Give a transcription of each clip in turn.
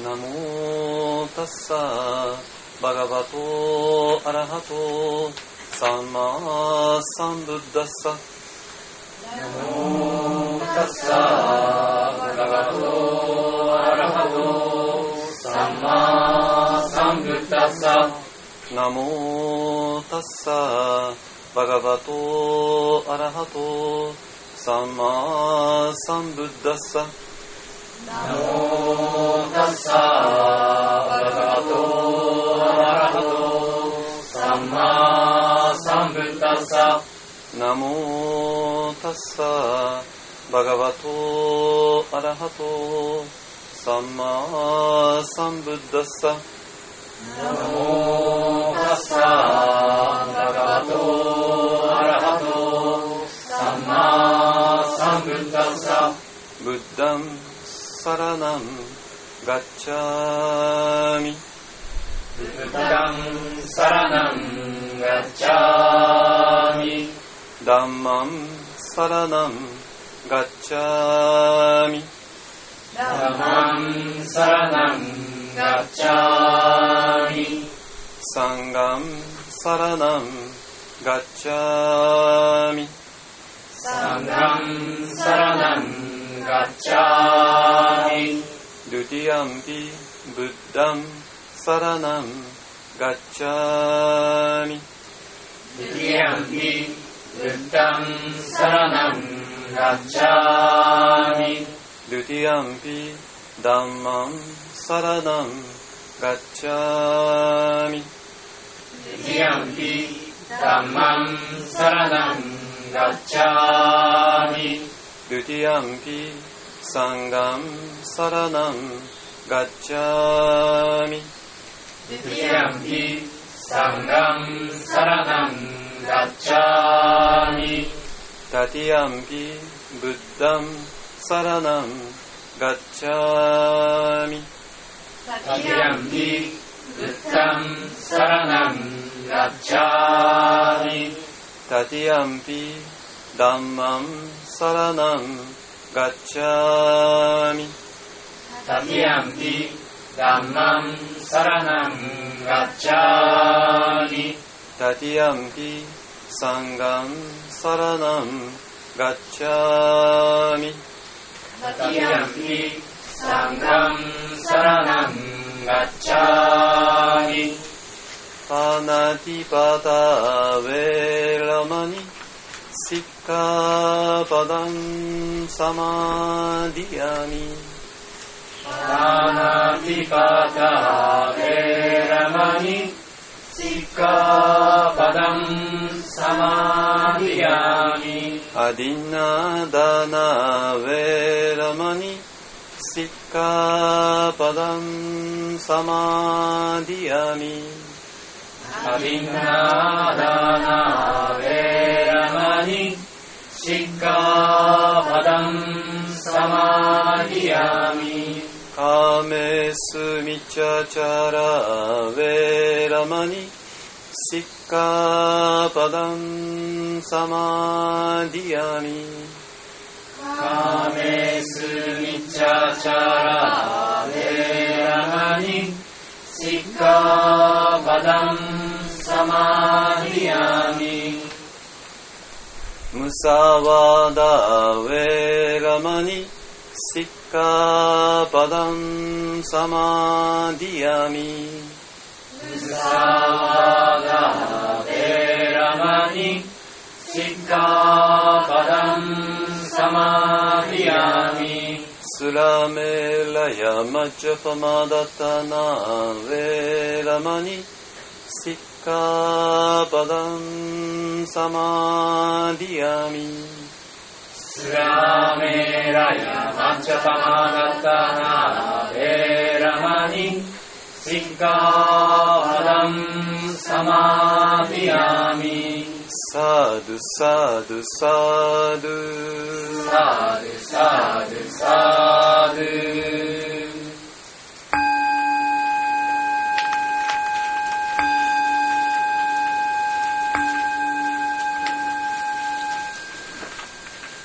ナモタッサバガバトアラハトサンマサンブッダッサ。 ナモタッサバガバトアラハトサンマサンブッダッサ。 ナモタッサバガバトアラハトサンマサンブッダッサ。 ナモタッサバガバトアラハトサンマサンブッダッサ。 ナモタッサバガバトアラハトサンマサンブッダッサ。 ナモタッサバガバトアラハトサンマサンブッダッサ。 ブッダンサラナンガッチャーミ。 ブッダンサラナンガッチャーミ。 ダンマンサラナンガッチャーミ。 ダンマンサラナンガッチャーミ。 サンガンサラナンガッチャーミ。 サンガンサラナンガッチャーミ。 ドゥティアンピブッダンサラナンガッチャーミ。 ドゥティアンピブッダンサラナンガッチャーミ。 ドゥティアンピダンマンサラナンガッチャーミ。 ドゥティアンピダンマンサラナンガッチャーミ。 ドゥティアンピサンガンサラナンガッチャーミ。 ドゥティアンピサンガンサラナンガッチャーミ。 タティアンピブッダンサラナンガッチャーミ。 タティアンピブッダンサラナンガッチャーミ。 タティアンピダンマンサラナンガッチャーミ。 タティアンピダンマンサラナンガッチャーミ。 タティアンピサンガンサラナンガッチャーミ。 タティアンピサンガンサラナンガッチャーミ。 パナティパタウェラマニシッカパダンサマディアミ。 パナティパタウェラマニシッカパダンサマディアミ。 アディナダナウェラマニシッカパダンサマディアミ。 アディナダナウェラマニシッカパダンサマディアミ。 カメスミチャチャラウェラマニシッカパダンサマディアミ。 カメスミチャチャラウェラマニシッカパダンサマディアミ。 ムサワダウェラマニシッカパダンサマディアミ。 ムサワダウェラマニシッカパダンサマディアミ。 スラメラヤマチャパマダタナウェラマニシッカパダンサマディアミ。 スラメラヤマチャパマダタナウェラマニシッカパダンサマディアミ。 サドゥサドゥサドゥサドゥサドゥサドゥ。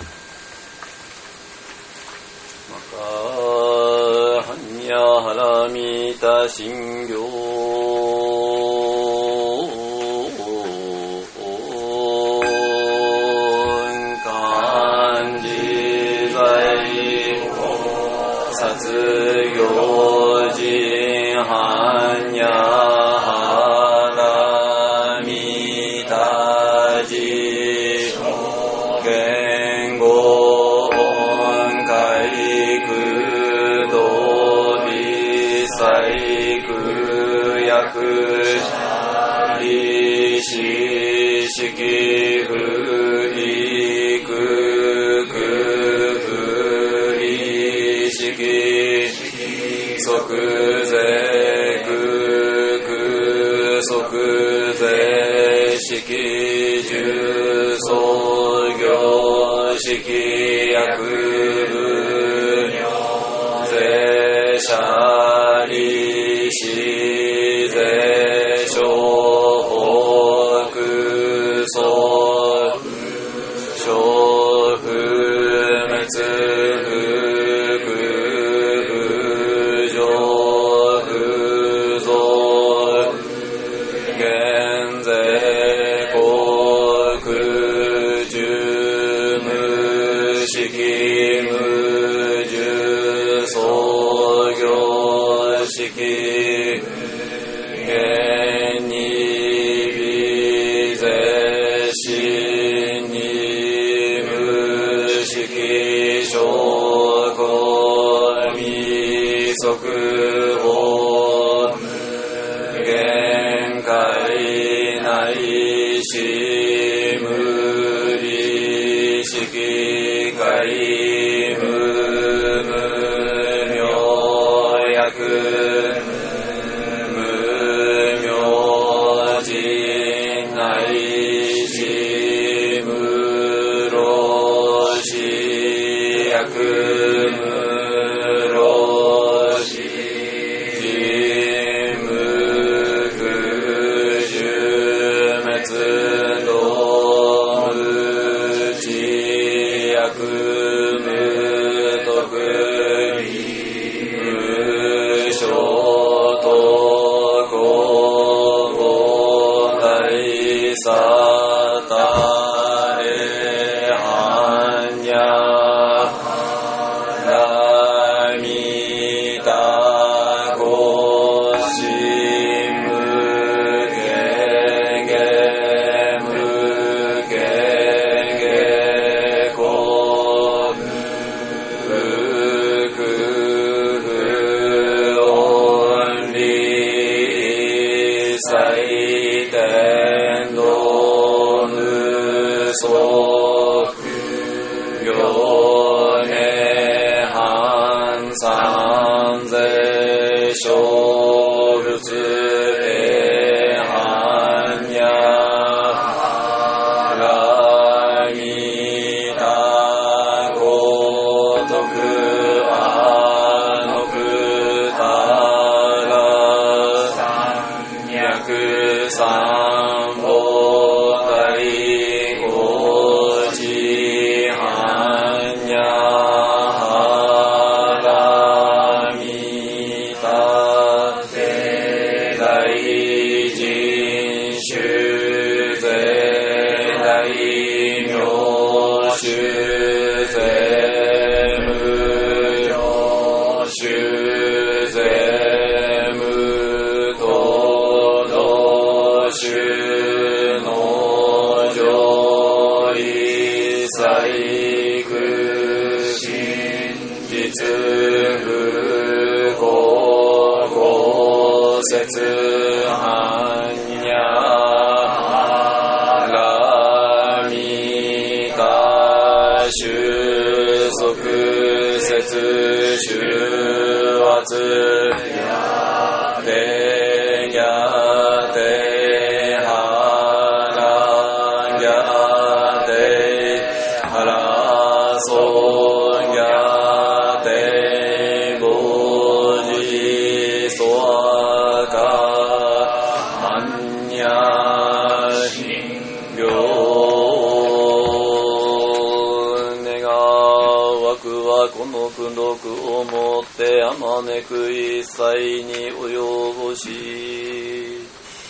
マカハニャハラミ信行漢字在殺行人般若花見たじ言語音階空道理細空薬理士式不理空空不理式即税空空即税式重創業式薬部税者利子税商法空想小不滅不空上不増減税国中無式無重創業式現に微税死に無式証拠未速報限界内し無理式界無無明薬無明人内し無老死薬無老死人無空寿滅道無知薬無徳無所得公母大沙汰へ般若ラミタコシムゲゲムゲゲコフクフオンリ祭天道無相行涅槃三世小仏へ般若ラミタコ徳阿のくたら三脈三宝大高知般若波羅蜜多大人衆税大名衆税無名衆税無等同衆の上位細工真実不公公説般若ラミタ収束説収圧定ギャテハラギャテハラソギャテボジソアカ般若心行願わく悪はこの功徳をもってあまねく一切に及ぼし、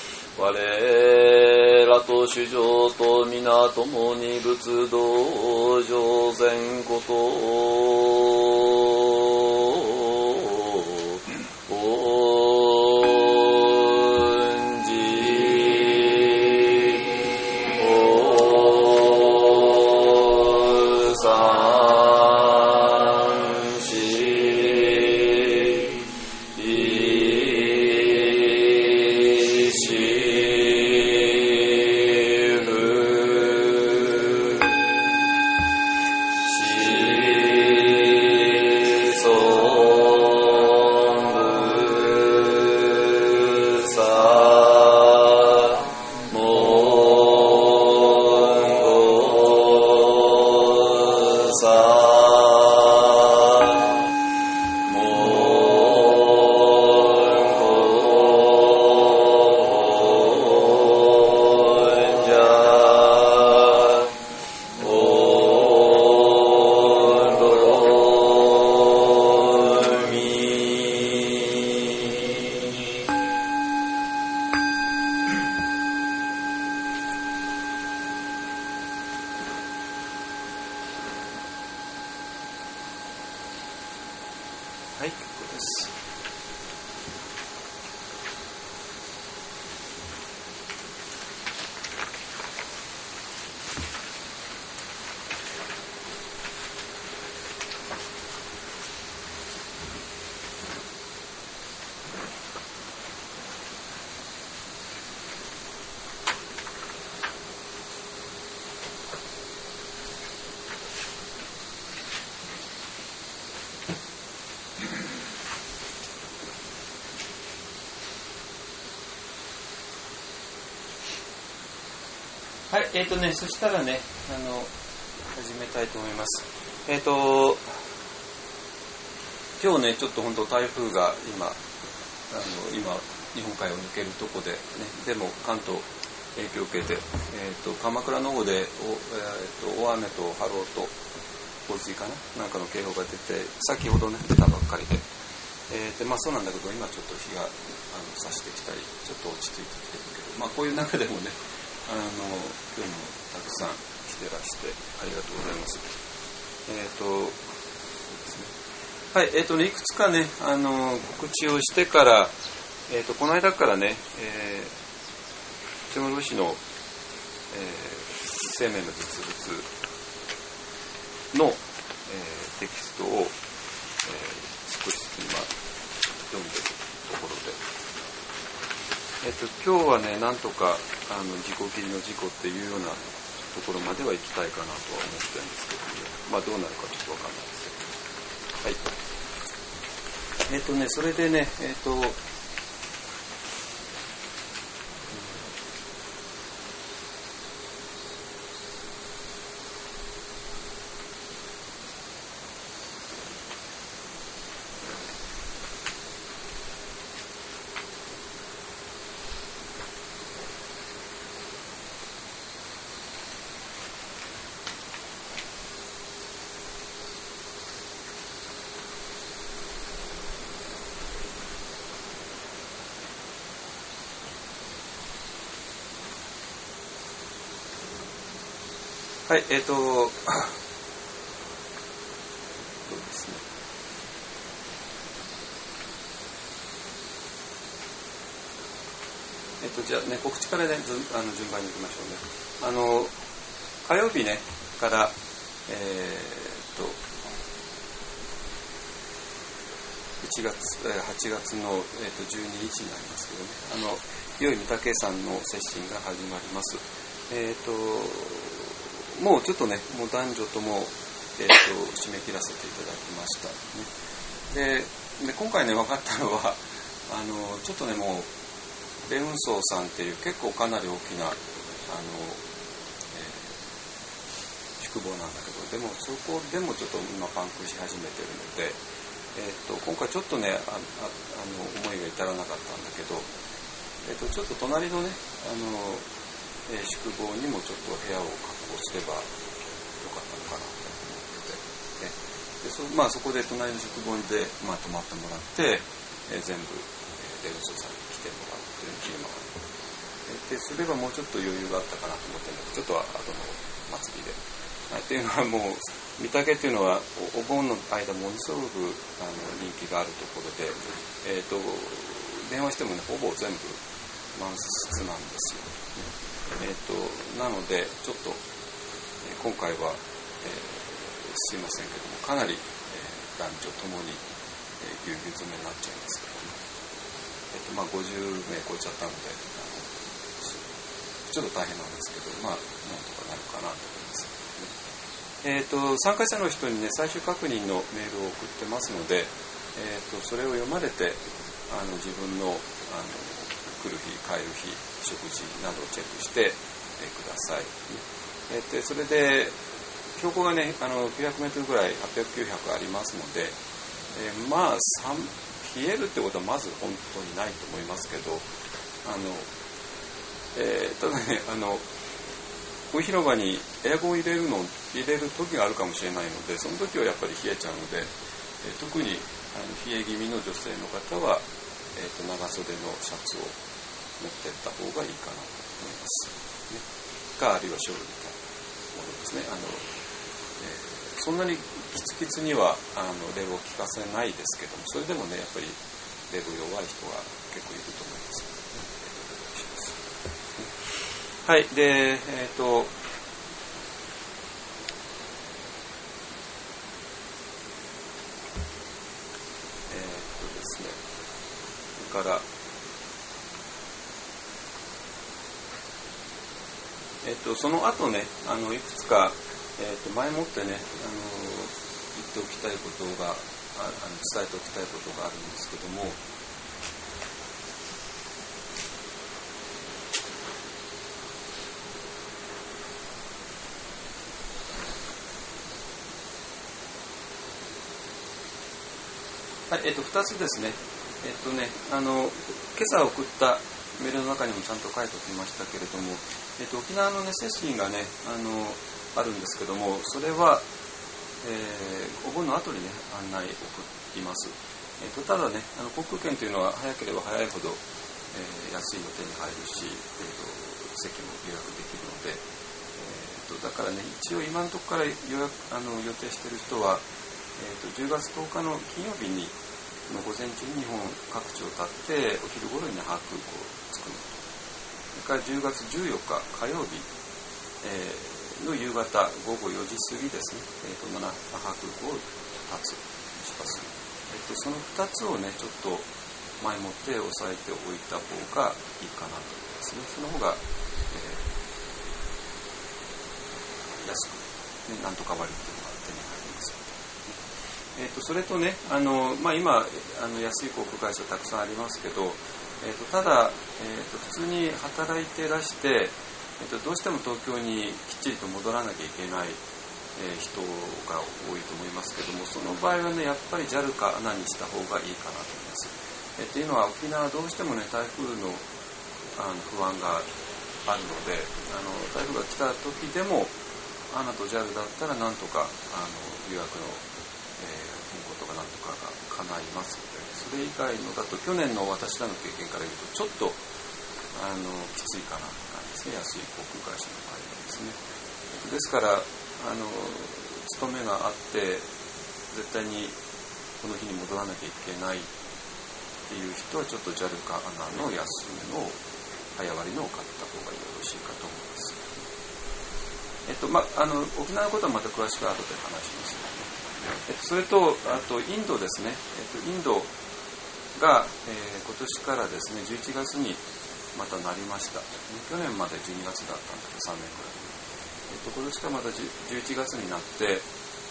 我らと主上と皆共に仏道上善ことはい、そしたらね、始めたいと思います。今日ね、ちょっと本当台風が今日本海を抜けるとこでね、でも関東影響を受けて、鎌倉の方で大雨と波浪と洪水かな、なんかの警報が出て、先ほどね出たばっかりで、そうなんだけど、今ちょっと日が差してきたり、ちょっと落ち着いてきてるけど、こういう中でもね。今日もたくさん来てらしてありがとうございます。そうですね。はい、いくつかね、告知をしてから、この間からね、長老師の、生命の実物の、テキストを、少しずつ今読んでいるところで、今日はね、なんとか自己切りの自己っていうようなところまでは行きたいかなとは思ってるんですけど、どうなるかちょっとわかんないですけど、はい。それでね、はい、そうですね。じゃあね、告知からね、順番に行きましょうね。火曜日ね、から、8月の、12日になりますけどね、良い御嶽さんの接心が始まります。もうちょっとね、もう男女とも、締め切らせていただきましたね。で今回ね、分かったのは、ちょっとね、もう蓮雲荘さんっていう結構かなり大きな宿坊なんだけど、でもそこでもちょっと今パンクし始めてるので、今回ちょっとね、思いが至らなかったんだけど、ちょっと隣のね、宿坊にもちょっと部屋を確保すればよかったのかなと思ってて、でそこで隣の宿坊で、泊まってもらって、全部霊道さんに来てもらうという昼間でそれはもうちょっと余裕があったかなと思ってるんだけど、ちょっと後の祭りで。っていうのはもう御嶽っていうのはお盆の間ものすごく人気があるところで、電話してもねほぼ全部満室なんですよ。なのでちょっと、今回は、すいませんけどもかなり、男女ともにぎゅうぎゅう詰めになっちゃいますけども、50名超えちゃったのでちょっと大変なんですけど、なんとかなるかなと思います。参加者の人にね最終確認のメールを送ってますので、それを読まれて自分の来る日帰る日食事などをチェックして、ください。それで標高がね900メートルぐらい800、900ありますので、冷えるってことはまず本当にないと思いますけど、ただね大広場にエアコンを入れる時があるかもしれないので、その時はやっぱり冷えちゃうので、特に冷え気味の女性の方は、長袖のシャツを持っていった方がいいかなと思います、ね、あるいはショールみたいなものですね。そんなにキツキツには冷房を効かせないですけども、それでもねやっぱり冷房弱い人が結構いると思います。はい、で、ですね、それから、その後ね、いくつか、前もってね、言っておきたいことが、伝えておきたいことがあるんですけども、はい、2つですね。今朝送ったメールの中にもちゃんと書いておきましたけれども、沖縄のね精神がねあるんですけども、それは、お盆の後にね案内を送ります。ただね航空券というのは早ければ早いほど、安いの手に入るし、席も予約できるので、だからね一応今のところから予定している人は、10月10日の金曜日に午前中に日本各地を立ってお昼頃に那覇空港を着くのと、それから10月14日火曜日、の夕方午後4時過ぎですね、那覇空港を出発する、その2つをねちょっと前もって押さえておいた方がいいかなと思いますね。その方が、安く、ね、なんとか割っていうのが手に入りますので。それとね今安い航空会社たくさんありますけど、ただ、普通に働いてらして、どうしても東京にきっちりと戻らなきゃいけない、人が多いと思いますけども、その場合はねやっぱり JAL か ANA にした方がいいかなと思います。っていうのは沖縄はどうしてもね台風の、不安があるので、台風が来た時でも ANA と JAL だったらなんとか予約の変更とかなんとかが叶いますので、それ以外のだと去年の私らの経験から言うとちょっときついかなと感じですね。安い航空会社の場合はですね。ですから勤めがあって絶対にこの日に戻らなきゃいけないっていう人はちょっと JAL か ANA の安めの早割のを買った方がよろしいかと思います。沖縄のことはまた詳しく後で話しますので。それとあとインドですね。インドが、今年からですね11月にまたなりました。去年まで12月だったんですけど3年くらい。今年からまた11月になって、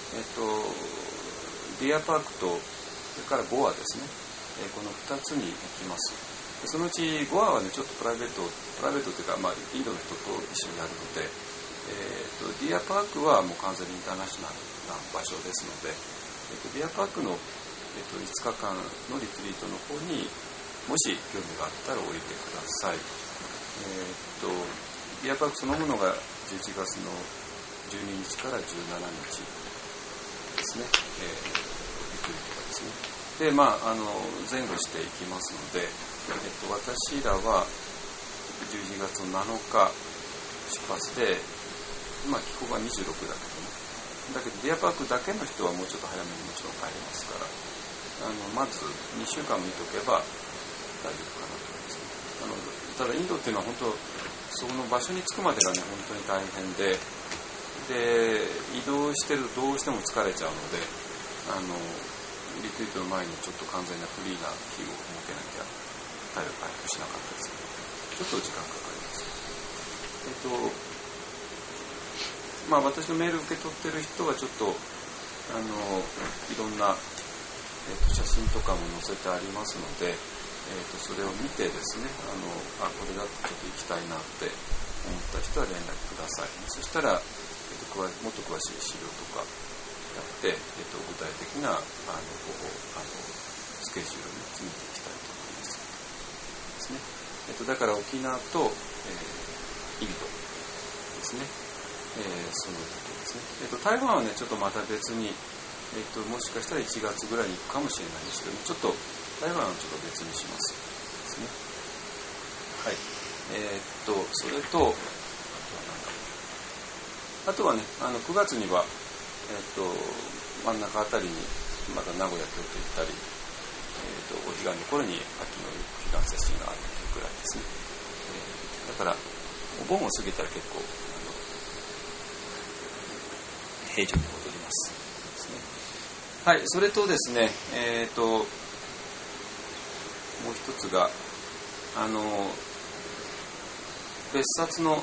ディアパークとそれからゴアですね、この2つに行きます。そのうちゴアはねちょっとプライベートというか、インドの人と一緒にやるので、ディアパークはもう完全にインターナショナルな場所ですので、ディアパークの、5日間のリトリートの方にもし興味があったらおいてください。ディアパークそのものが11月の12日から17日ですね。 ですね。で、前後していきますので、私らは11月7日出発で、気候が26だけどね。だけどディアパークだけの人はもうちょっと早めにもちろん帰りますから、まず2週間見とけば大丈夫かなと思いますね。ただインドっていうのは本当その場所に着くまでがね本当に大変で、移動してるとどうしても疲れちゃうので、リトリートの前にちょっと完全なフリーな日を設けなきゃ体力回復しなかったですけど、ちょっと時間かかります。私のメール受け取ってる人はちょっといろんな、写真とかも載せてありますので、それを見てですね、これだとちょっと行きたいなって思った人は連絡ください。そしたら、もっと詳しい資料とかやって、具体的なスケジュールに決めていきたいと思いますですね。だから沖縄と、インドですね。そのことですね。台湾はねちょっとまた別に、もしかしたら1月ぐらいに行くかもしれないですけど、ちょっと台湾はちょっと別にしますですね。はい。それとあとはね9月には真ん中あたりにまた名古屋京都行ったり、お彼岸の頃に秋の彼岸接近があるというくらいですね。だからお盆を過ぎたら結構平常に戻りますですね。はい、それとですね、もう一つが別冊の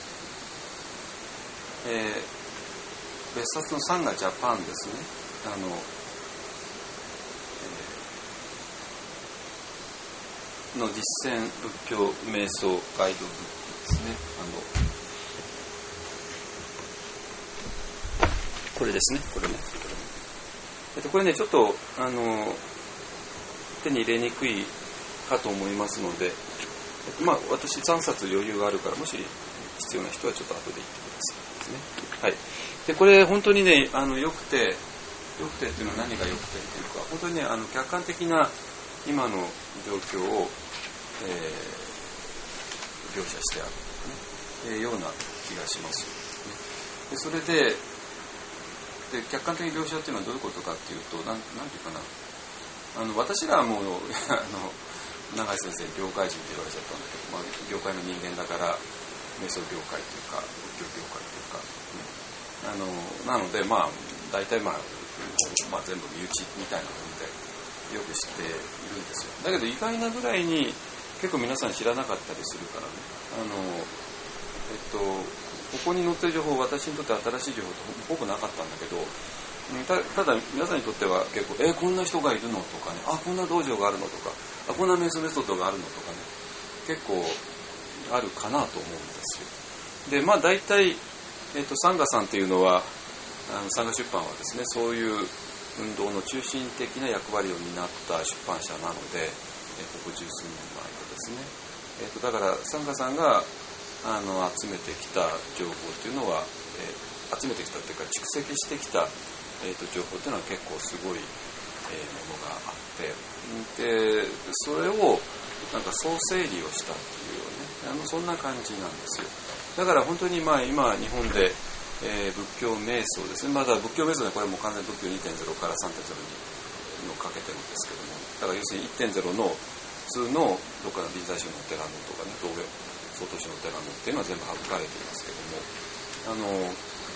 サンガジャパンですね。の実践仏教瞑想ガイドブックですね。これですね。これねちょっと手に入れにくいかと思いますので、私3冊余裕があるから、もし必要な人はちょっと後で言ってくださいですね。はい。でこれ本当にね良くてっていうのは何が良くてっていうか、本当にね客観的な今の状況を、描写してある、ような気がします。でそれで客観的描写っていうのはどういうことかっていうと、なんていうかな、私らはもう永井先生業界人って言われちゃったんだけど、業界の人間だから瞑想業界というか仏教業界というか、なので大体全部身内みたいなものでよく知っているんですよ。だけど意外なぐらいに結構皆さん知らなかったりするからね、ここに載ってる情報、私にとって新しい情報ってほぼなかったんだけど、ただ皆さんにとっては結構こんな人がいるのとかね、こんな道場があるのとか、こんな瞑想メソッドがあるのとかね、結構あるかなと思うんですよ。で大体、サンガさんっていうのはサンガ出版はですね、そういう運動の中心的な役割を担った出版社なので、ここ十数年の間ですね、だからサンガさんが集めてきた情報っていうのは、集めてきたというか蓄積してきた、情報っていうのは結構すごい、ものがあって、でそれを総整理をしたっていうね、そんな感じなんですよ。だから本当に今日本で、仏教瞑想ですね、まだ仏教瞑想でこれも完全仏教 2.0 から 3.0 にのかけてるんですけども、だから要するに 1.0 の普通のどっかの臨済宗のお寺のとかね、道元曹洞宗のお寺のっていうのは全部省かれていますけども、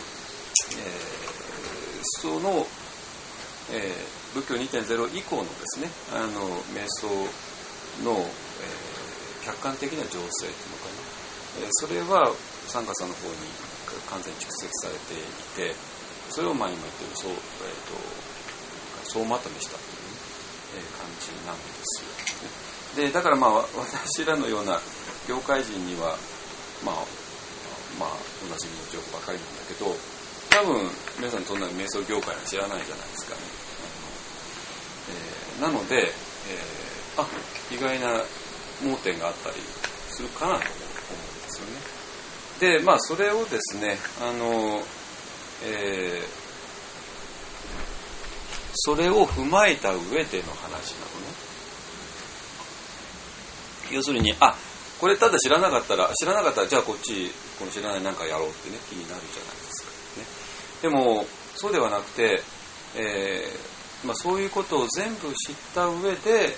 その、仏教 2.0 以降のですね瞑想の、客観的な情勢というのかな、それはサンガさんの方に完全に蓄積されていて、それを今言ってる総まとめしたという、感じなんですよ。でだから私らのような業界人にはおなじみの情報ばかりなんだけど、多分皆さんそんな瞑想業界は知らないじゃないですかね。なので、意外な盲点があったりするかなと思うんですよね。でそれをですねそれを踏まえた上での話なのね。要するにこれただ知らなかったらじゃあこの知らないなんかやろうってね気になるじゃないですか、ね、でもそうではなくて、そういうことを全部知った上で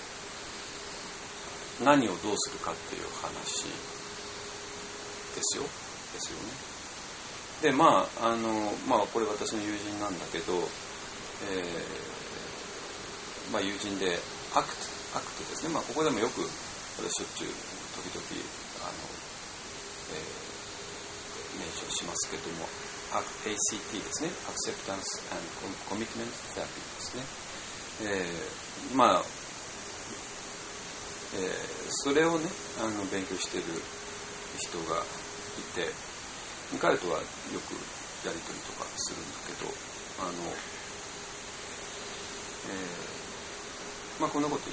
何をどうするかっていう話ですよね。でこれ私の友人なんだけど、友人でアクトですね。ここでもよく私しょっちゅう時々メンションしますけども、ACT ですね。Acceptance and Commitment Therapy ですね。それをね勉強している人がいて、彼とはよくやり取りとかするんだけど、こんなこと言ってるね。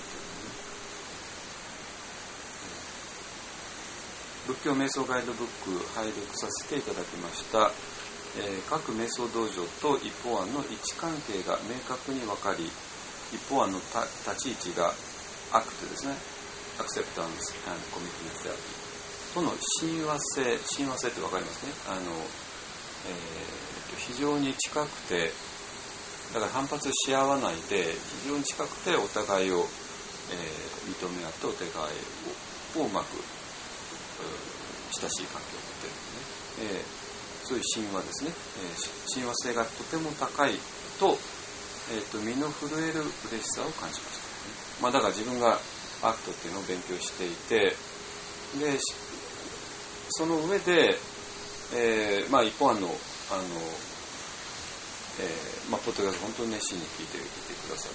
仏教瞑想ガイドブック拝読させていただきました。各瞑想道場と一方案の位置関係が明確に分かり、一方案の立ち位置がアクトですね。Acceptance and Commitment Therapyとの親和性って分かりますね。非常に近くて、だから反発し合わないで非常に近くてお互いを、認め合ってお互いをうまく親しい関係を持っているので、そういう親和ですね、親和性がとても高いと、身の震える嬉しさを感じました、だから自分がアクトっていうのを勉強していて、でその上で、一方のポッドキャスト本当に熱心に聞いていてくださって、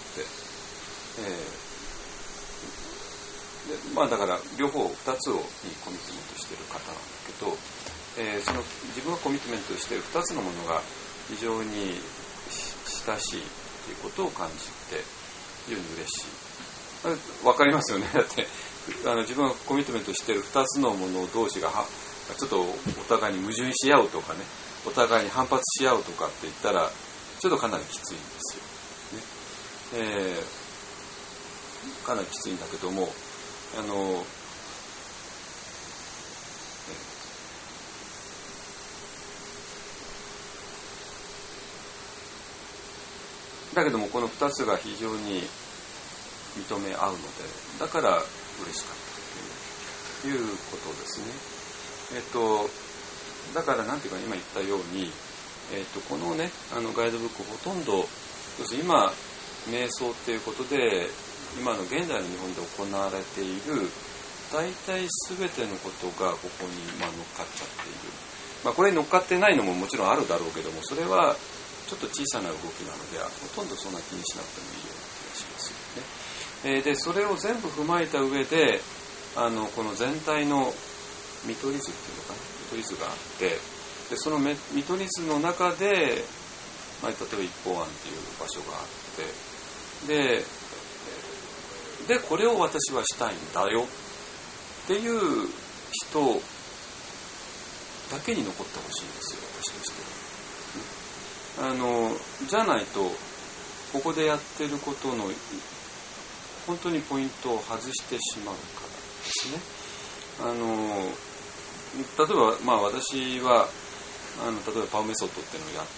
だから両方2つにコミットメントしている方なんだけど、その自分がコミットメントしている2つのものが非常に親しいということを感じて非常に嬉しい。わかりますよね。だって自分がコミットメントしている2つのもの同士がちょっとお互いに矛盾し合うとかね、お互いに反発し合うとかって言ったらちょっとかなりきついんですよ、ね。かなりきついんだけども、だけどもこの2つが非常に認め合うので、だから嬉しかったということですね。だからなんていうか今言ったように、このねガイドブックほとんど要するに今瞑想っていうことで今の現在の日本で行われている大体全てのことがここに乗っかっちゃっている。これに乗っかってないのももちろんあるだろうけども、それはちょっと小さな動きなのでほとんどそんな気にしなくてもいいような気がしますよね。でそれを全部踏まえた上でこの全体の見取り図っていうのかな、見取り図があって、でその見取り図の中で、例えば一方案っていう場所があって、でこれを私はしたいんだよっていう人だけに残ってほしいんですよ、私としては。じゃないとここでやってることの本当にポイントを外してしまうからですね。例えば、私は例えばパウメソッドっていうのをや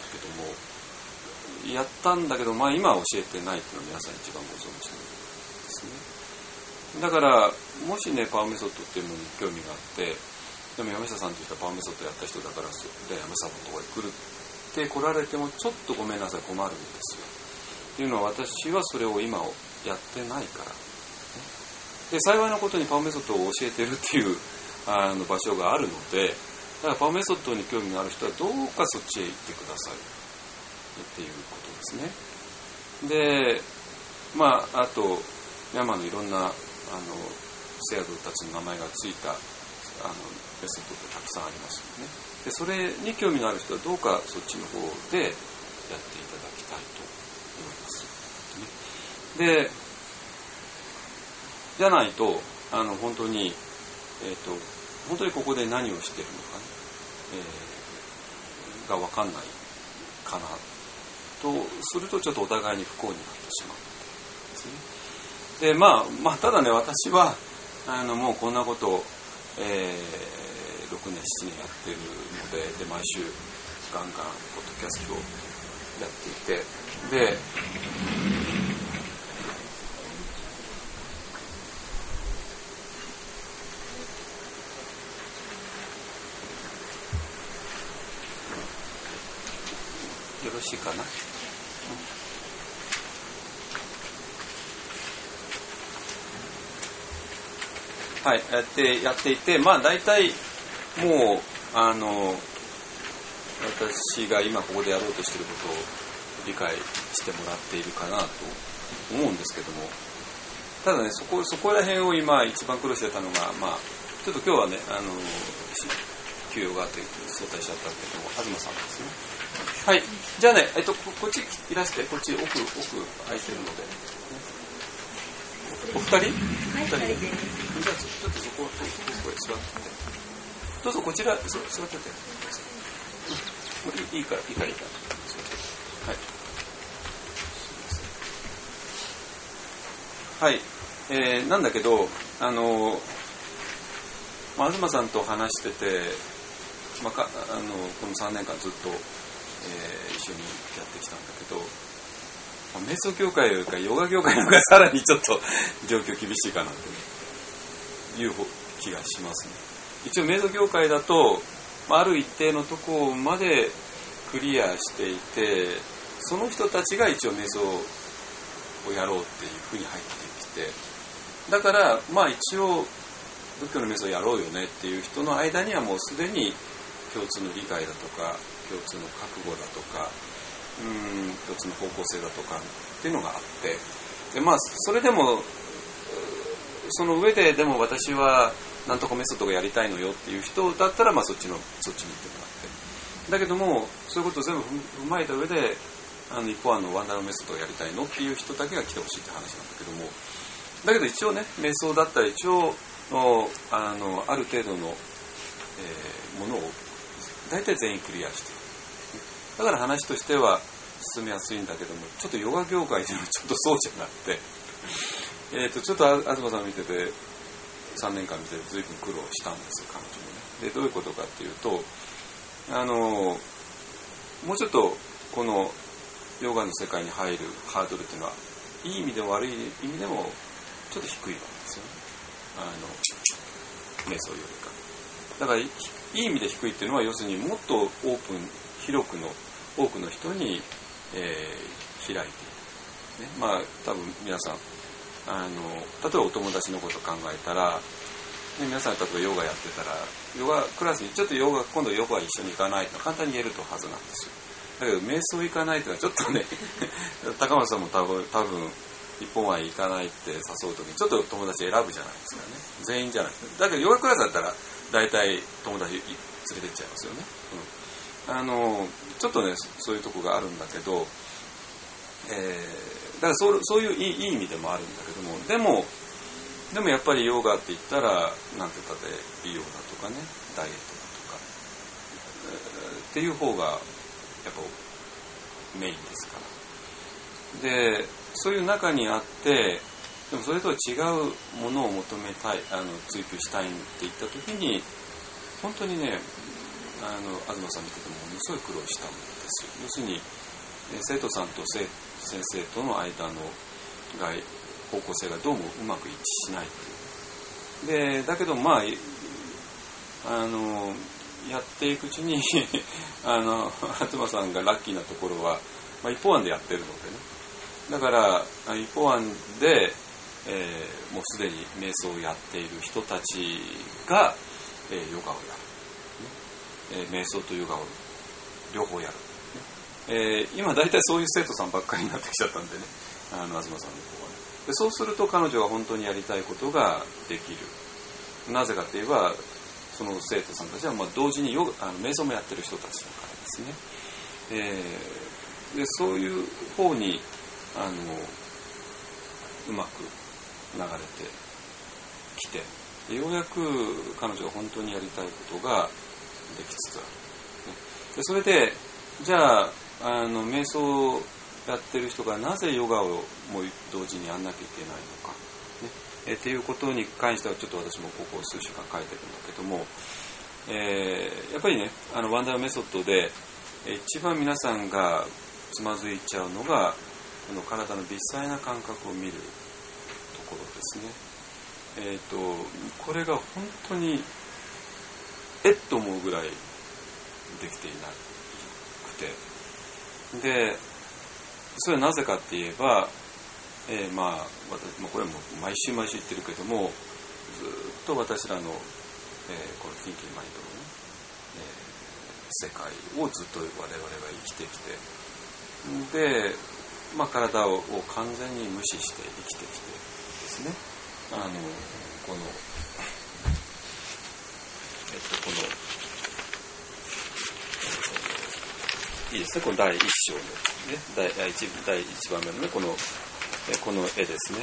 ったんだけど、今は教えてないっていうのを皆さん一番ご存知ですね。だからもしねパウメソッドっていうのに興味があって、でも山下さんという人はパウメソッドやった人だからで山下さんのところに来るって来られてもちょっとごめんなさい、困るんですよ。っていうのは私はそれを今やってないから。で幸いなことにパウメソッドを教えてるっていう場所があるので、だからパウメソッドに興味のある人はどうかそっちへ行ってくださいっていうことですね。であとミャンマーのいろんなセアドたちの名前がついたメソッドってたくさんありますよね。でそれに興味のある人はどうかそっちの方でやっていただきたいと思います、ね。でじゃないと本当にここで何をしているのか、が分かんないかなとするとちょっとお互いに不幸になってしまうんですね。でまあただね、私はもうこんなことを、6年7年やってるので、毎週ガンガンポッドキャストをやっていて、でよろしいかな。はい、やっていて、大体もう私が今ここでやろうとしていることを理解してもらっているかなと思うんですけども、ただね、そこら辺を今一番苦労してたのが、ちょっと今日はね、休養があって早退しちゃったけども、東さんですね。はい、じゃあね、こっちいらして、こっち奥空いてるので、お二人？はい、二人で。じゃあちょっとそこへ座って。どうぞこちら座ってて。いいから。はい。はい。なんだけど、東さんと話してて、この3年間ずっと、一緒にやってきたんだけど、瞑想業界よりかヨガ業界の方がさらにちょっと状況厳しいかなという気がしますね。一応瞑想業界だとある一定のところまでクリアしていて、その人たちが一応瞑想をやろうっていうふうに入ってきて、だから一応仏教の瞑想をやろうよねっていう人の間にはもうすでに共通の理解だとか共通の覚悟だとか一つの方向性だとかっていうのがあって、でそれでもその上ででも私はなんとかメソッドがやりたいのよっていう人だったらそっちに行ってもらって、だけどもそういうことを全部踏まえた上で一方ワンダーのメソッドをやりたいのっていう人だけが来てほしいって話なんだけども、だけど一応ね、瞑想だったら一応ある程度の、ものを大体全員クリアしている。だから話としては進めやすいんだけども、ちょっとヨガ業界ではちょっとそうじゃなくて、ちょっと東さん見てて3年間見てて随分苦労したんですよ、彼女もね。でどういうことかっていうと、もうちょっとこのヨガの世界に入るハードルっていうのはいい意味でも悪い意味でもちょっと低いわけですよね、瞑想よりか。だからいい意味で低いっていうのは、要するにもっとオープン広くの多くの人に、開いている、ね。多分皆さん例えばお友達のことを考えたら、ね、皆さん例えばヨガやってたらヨガクラスにちょっと今度ヨガ一緒に行かないと簡単に言えるとはずなんですよ。だけど瞑想行かないというのはちょっとね高松さんも多分一本は行かないって誘うときにちょっと友達選ぶじゃないですかね。全員じゃないですか。だけどヨガクラスだったら大体友達連れてっちゃいますよね。ちょっとねそういうとこがあるんだけど、だからそういういい意味でもあるんだけども、でもやっぱりヨガって言ったらなんて言ったって美容だとかね、ダイエットだとか、っていう方がやっぱメインですから。でそういう中にあって、でもそれとは違うものを求めたい、追求したいって言った時に本当にね、東さん見ててもものすごい苦労したんですよ。要するに生徒さんと先生との間の方向性がどうもうまく一致しないっていう。でだけどやっていくうちに東さんがラッキーなところは、一方案でやってるのでね。だから一方案で、もうすでに瞑想をやっている人たちが、ヨガをやる、瞑想とヨガを両方やる、今大体そういう生徒さんばっかりになってきちゃったんでね、東さんの方はね。でそうすると彼女は本当にやりたいことができる。なぜかといえばその生徒さんたちは同時に瞑想もやってる人たちだからですね。でそういう方にうまく流れてきて、ようやく彼女が本当にやりたいことができつつある、ね。でそれでじゃあ瞑想をやってる人がなぜヨガをも同時にやんなきゃいけないのか、ね、っていうことに関してはちょっと私もここ数週間書いてるんだけども、やっぱりねワンダーメソッドで一番皆さんがつまずいちゃうのがこの体の微細な感覚を見るところですね。これが本当にと思うぐらいできていなくて、でそれはなぜかって言えば、私もこれも毎週言ってるけども、ずっと私らの、この Thinking Mind の、世界をずっと我々は生きてきて、で、体を完全に無視して生きてきてですね、このいいですね、この第1章の、ね、第1番目のね、この絵ですね。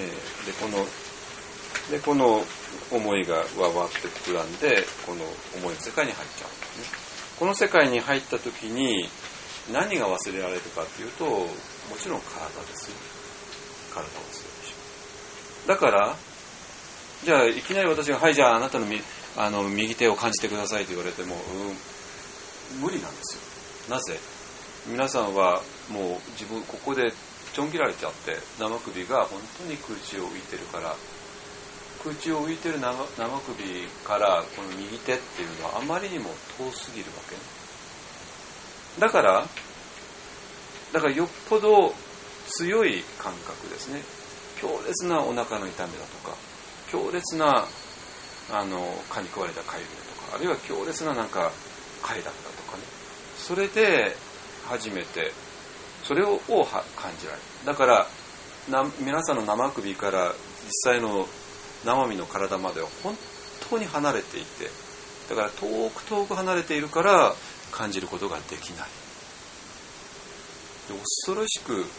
この思いがわわって膨らんで、この思いの世界に入っちゃうんですね。この世界に入った時に何が忘れられるかっていうと、もちろん体ですよ。体を忘れるでしょ。だからじゃあいきなり私がはい、じゃああなたの右手を感じてくださいと言われても、無理なんですよ。なぜ？皆さんはもう自分ここでちょん切られちゃって、生首が本当に空中を浮いてるから、空中を浮いてる生首からこの右手っていうのはあまりにも遠すぎるわけ。だからよっぽど強い感覚ですね。強烈なお腹の痛みだとか、強烈な蚊に食われたかゆみとか、あるいは強烈な貝だったとかね、それで初めてそれを感じられる。だから皆さんの生首から実際の生身の体までは本当に離れていて、だから遠く離れているから感じることができない。で恐ろしくもう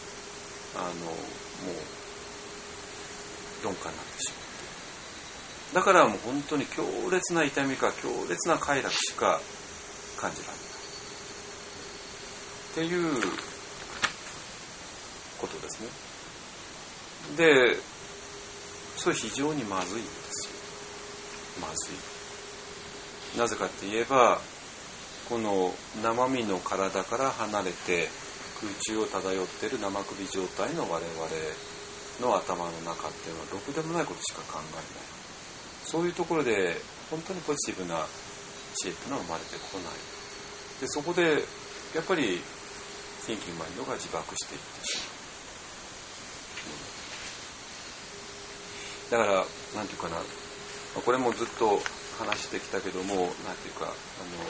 鈍感になってしまう。だからもう本当に強烈な痛みか強烈な快楽しか感じられないっていうことですね。でそれ非常にまずいんですよ。まずい。なぜかって言えば、この生身の体から離れて空中を漂っている生首状態の我々の頭の中っていうのはろくでもないことしか考えない。そういうところで本当にポジティブな知恵っていうのは生まれてこない。でそこでやっぱりThinking Mindが自爆していってしまう。だからなんていうかな、これもずっと話してきたけども、なんていうか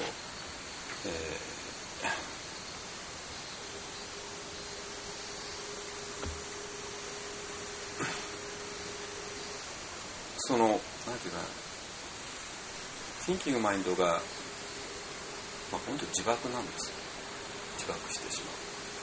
なんていうかな、Thinking Mindが、本当に自爆なんですよ。自爆してしまう。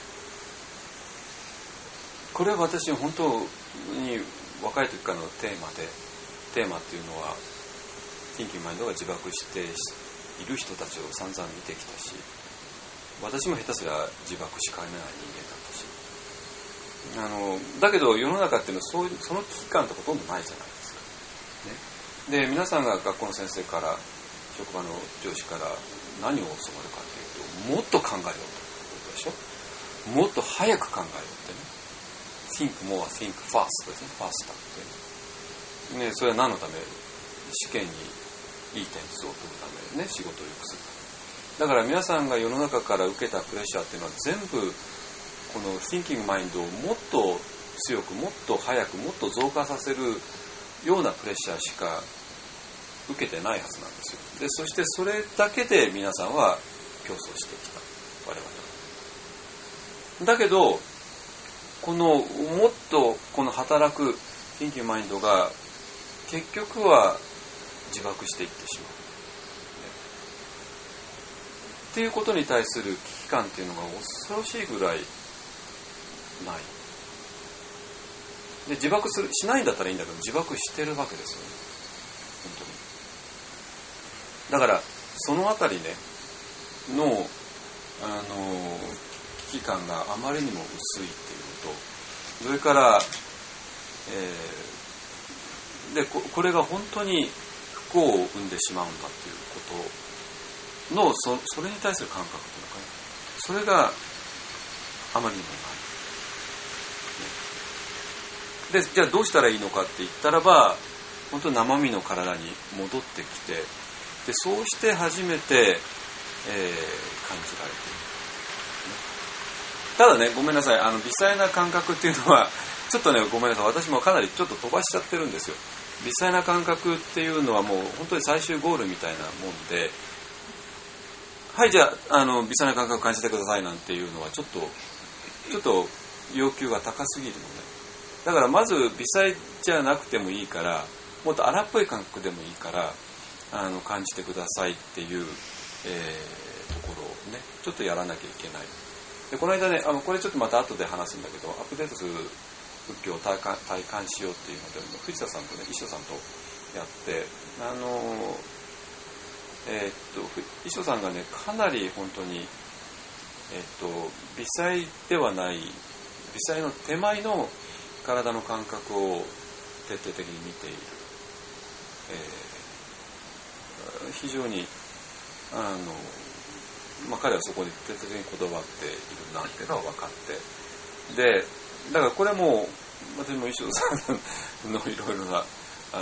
これは私本当に若い時からのテーマっていうのはThinking Mindが自爆している人たちを散々見てきたし、私も下手すら自爆しかねない人間だったし、だけど世の中っていうのはその危機感ってほとんどないじゃないですか、ね、で皆さんが学校の先生から職場の上司から何を教わるかっていうと、もっと考えようってことでしょ。もっと早く考えようってね。think more, think fast ですね。faster ってね。それは何のため？試験にいい点数を取るためね、仕事を良くするため。だから皆さんが世の中から受けたプレッシャーっていうのは全部この thinking mind をもっと強く、もっと早く、もっと増加させるようなプレッシャーしか受けてないはずなんですよ。で、そしてそれだけで皆さんは競争してきた。我々は。だけどもっとこの働く Thinking Mind が結局は自爆していってしまう、っていうことに対する危機感っていうのが恐ろしいぐらいない。で自爆しないんだったらいいんだけど、自爆してるわけですよね、本当に。だからそのあたりねの危機感があまりにも薄いっていうのと、それから、でこれが本当に不幸を生んでしまうんだっていうことのそれに対する感覚っていうのかね、それがあまりにもない。でじゃあどうしたらいいのかって言ったらば、本当に生身の体に戻ってきて、でそうして初めて、感じられている。ただね、ごめんなさい、微細な感覚っていうのはちょっとね、ごめんなさい、私もかなりちょっと飛ばしちゃってるんですよ。微細な感覚っていうのはもう本当に最終ゴールみたいなもんで、はいじゃあ、微細な感覚を感じてくださいなんていうのはちょっと要求が高すぎるので、だからまず微細じゃなくてもいいから、もっと荒っぽい感覚でもいいから感じてくださいっていう、ところをね、ちょっとやらなきゃいけない。でこの間ね、これちょっとまた後で話すんだけど、アップデートする仏教を体感しようっていうので、藤田さんとね、石尾さんとやって、石尾さんがね、かなり本当に、微細ではない、微細の手前の体の感覚を徹底的に見ている。非常に彼はそこで徹底的にこだわっているなっていうのは分かって、でだからこれも私も石尾さんのいろいろな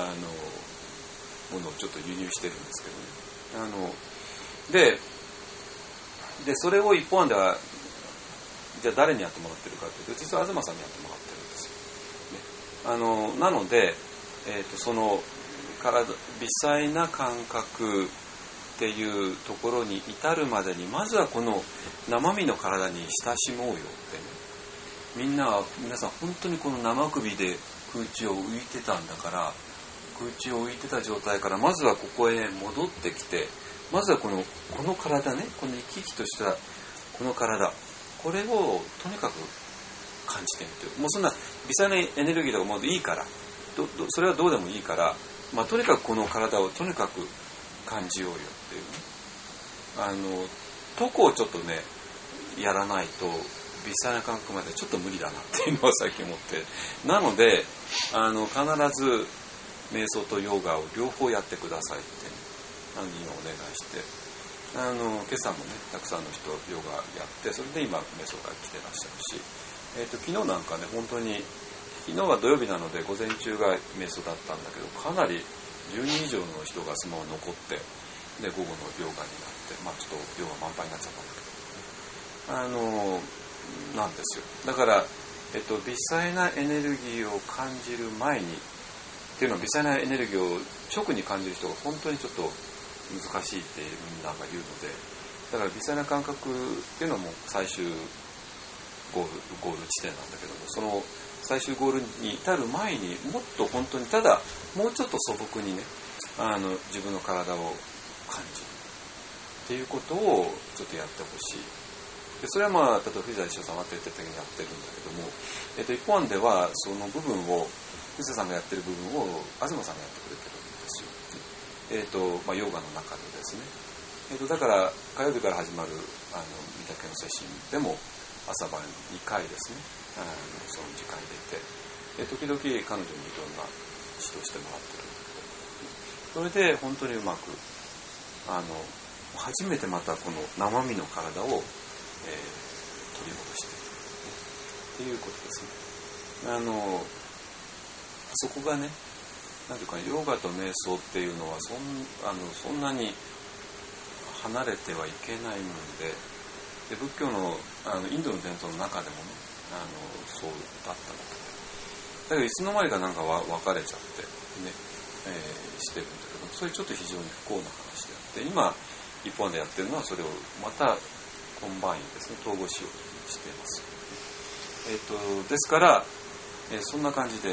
ものをちょっと輸入してるんですけどね。でそれを一方案ではじゃあ誰にやってもらってるかというと、実は東さんにやってもらってるんですよ、ね、なので、その微細な感覚っていうところに至るまでに、まずはこの生身の体に親しもうよってね、皆さん本当にこの生首で空中を浮いてたんだから、空中を浮いてた状態からまずはここへ戻ってきて、まずはこの体ね、この生き生きとしたこの体、これをとにかく感じてみて、もうそんな微細なエネルギーとかもういいから、それはどうでもいいから、とにかくこの体をとにかく感じようよっていうね、とこをちょっとねやらないと微細な感覚までちょっと無理だなっていうのは最近思って、なので必ず瞑想とヨガを両方やってくださいって、今お願いして、今朝もねたくさんの人ヨガやって、それで今瞑想が来てらっしゃるし、昨日なんかね、本当に昨日は土曜日なので午前中が瞑想だったんだけど、かなり10人以上の人がそのまま残って、で午後のヨガになって、ちょっとヨガ満杯になっちゃったんだけど、なんですよ。だから、微細なエネルギーを感じる前にっていうのは、微細なエネルギーを直に感じる人が本当にちょっと難しいってみんなが言うので、だから微細な感覚っていうのはもう最終ゴール地点なんだけども、その最終ゴールに至る前にもっと本当にただもうちょっと素朴にね、自分の体を感じるっていうことをちょっとやってほしい。でそれは例えば藤田一生さんは徹底的にやってるんだけども、一方案ではその部分を藤田さんがやってる部分を東さんがやってくれてるんですよ。ヨガの中でですね。だから火曜日から始まる御嶽の精神でも朝晩2回ですね、その時間入れて、時々彼女にいろんな指導してもらってるんだけど、それで本当にうまく初めてまたこの生身の体を、取り戻している、っていうことですね。そこがね、なんていうか、ヨガと瞑想っていうのはそんなに離れてはいけないもので、仏教のインドの伝統の中でもね、そうだったので、だけどいつの間にかなんか別れちゃってね、してるんだけど、それちょっと非常に不幸な話であって、今一本でやってるのはそれをまたコンバインですね、統合しようとしています。ですから、そんな感じでね、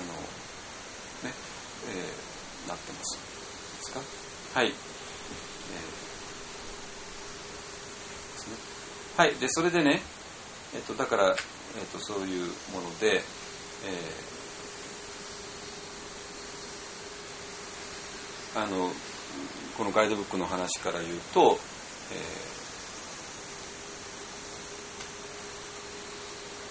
なってます。ですか？はい。ですね。はい。で、それでね、だから、そういうもので、このガイドブックの話から言うと、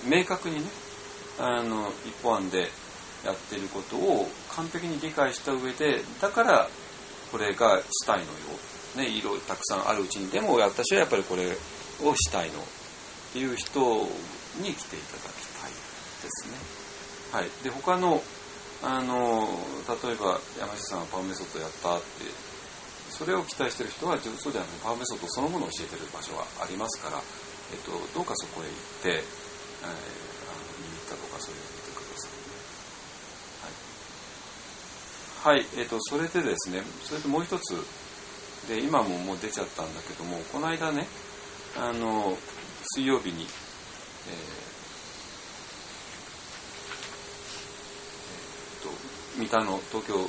明確にね一本案でやっていることを完璧に理解した上で、だからこれがしたいのよ、ね、色たくさんあるうちにでも私はやっぱりこれをしたいのっていう人に来ていただきたいですね。はい、で他の例えば山下さんはパウメソッドやったってそれを期待している人はそうじゃなくてパウメソッドそのものを教えている場所はありますから、どうかそこへ行って、見に行ったとかそういうのを見てくださいね。はい、それでですね、それともう一つで今もう出ちゃったんだけども、この間ね水曜日に、三田の東京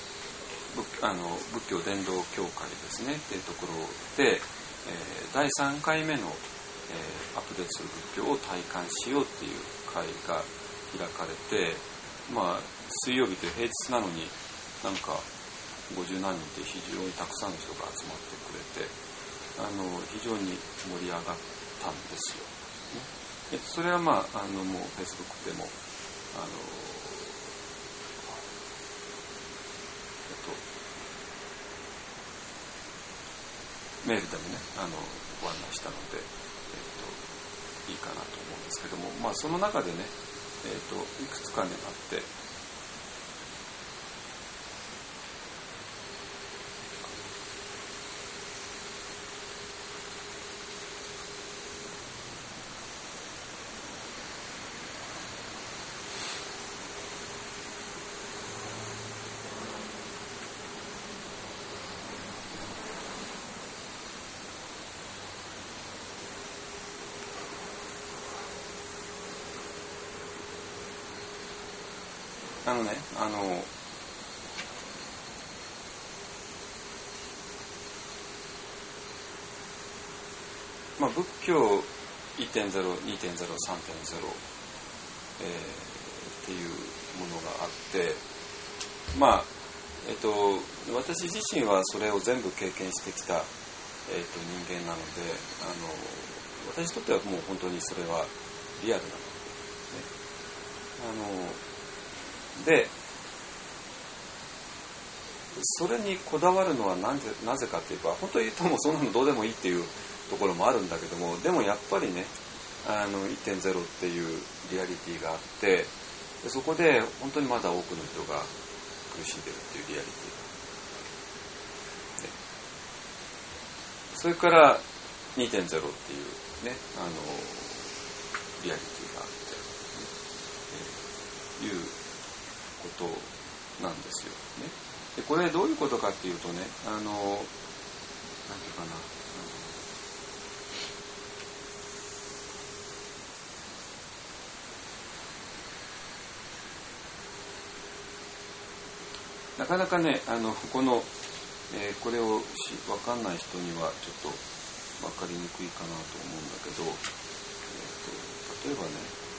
仏教伝道協会ですねっていうところで、第3回目の、アップデートする仏教を体感しようっていう会が開かれて、水曜日という平日なのになんか50何人って非常にたくさんの人が集まってくれて非常に盛り上がったんですよ。それはもう Facebook でもメールでもねご案内したので、いいかなと思うんですけども、その中でね、いくつかねあって仏教 1.0、2.0、3.0、っていうものがあって、私自身はそれを全部経験してきた、人間なので私にとってはもう本当にそれはリアルなので、でそれにこだわるのはなぜかというか、本当に言うともうそんなのどうでもいいっていうところもあるんだけども、でもやっぱりね1.0 っていうリアリティがあって、でそこで本当にまだ多くの人が苦しんでるっていうリアリティがあって、それから 2.0 っていうねリアリティがあって、いうことなんですよね。でこれどういうことかっていうとね、なんていうかな、なかなかねこれを分かんない人にはちょっと分かりにくいかなと思うんだけど、例えばね、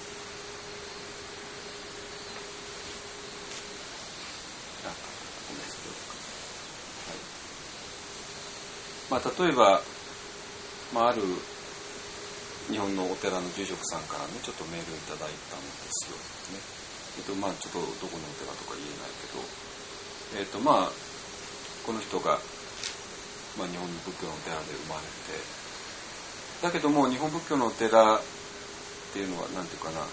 例えば、ある日本のお寺の住職さんからねちょっとメールをいただいたんですよね。ちょっとどこのお寺とか言えないけど、この人が、日本の仏教のお寺で生まれて、だけども日本仏教のお寺っていうのはなんていうかな、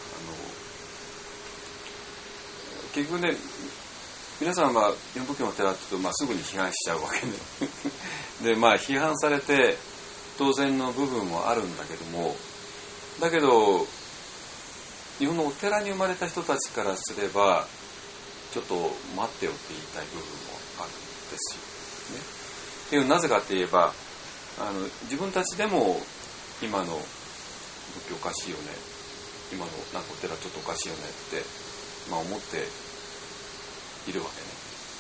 結局ね、皆さんは日本仏教のお寺って言うと、すぐに批判しちゃうわけねで批判されて当然の部分もあるんだけども、だけど日本のお寺に生まれた人たちからすればちょっと待ってよって言いたい部分もあるんですよね。っていうなぜかって言えば自分たちでも今の仏教おかしいよね、今のなんかお寺ちょっとおかしいよねって思っているわけね。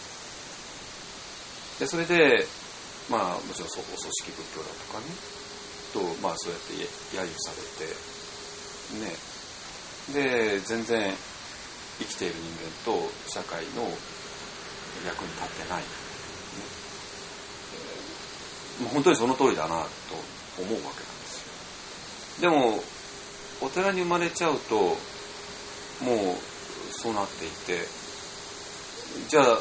でそれでもちろんお葬式仏教だとかねとそうやって揶揄されてね、で全然生きている人間と社会の役に立ってない、本当にその通りだなと思うわけなんですよ。でもお寺に生まれちゃうともうそうなっていて、じゃあ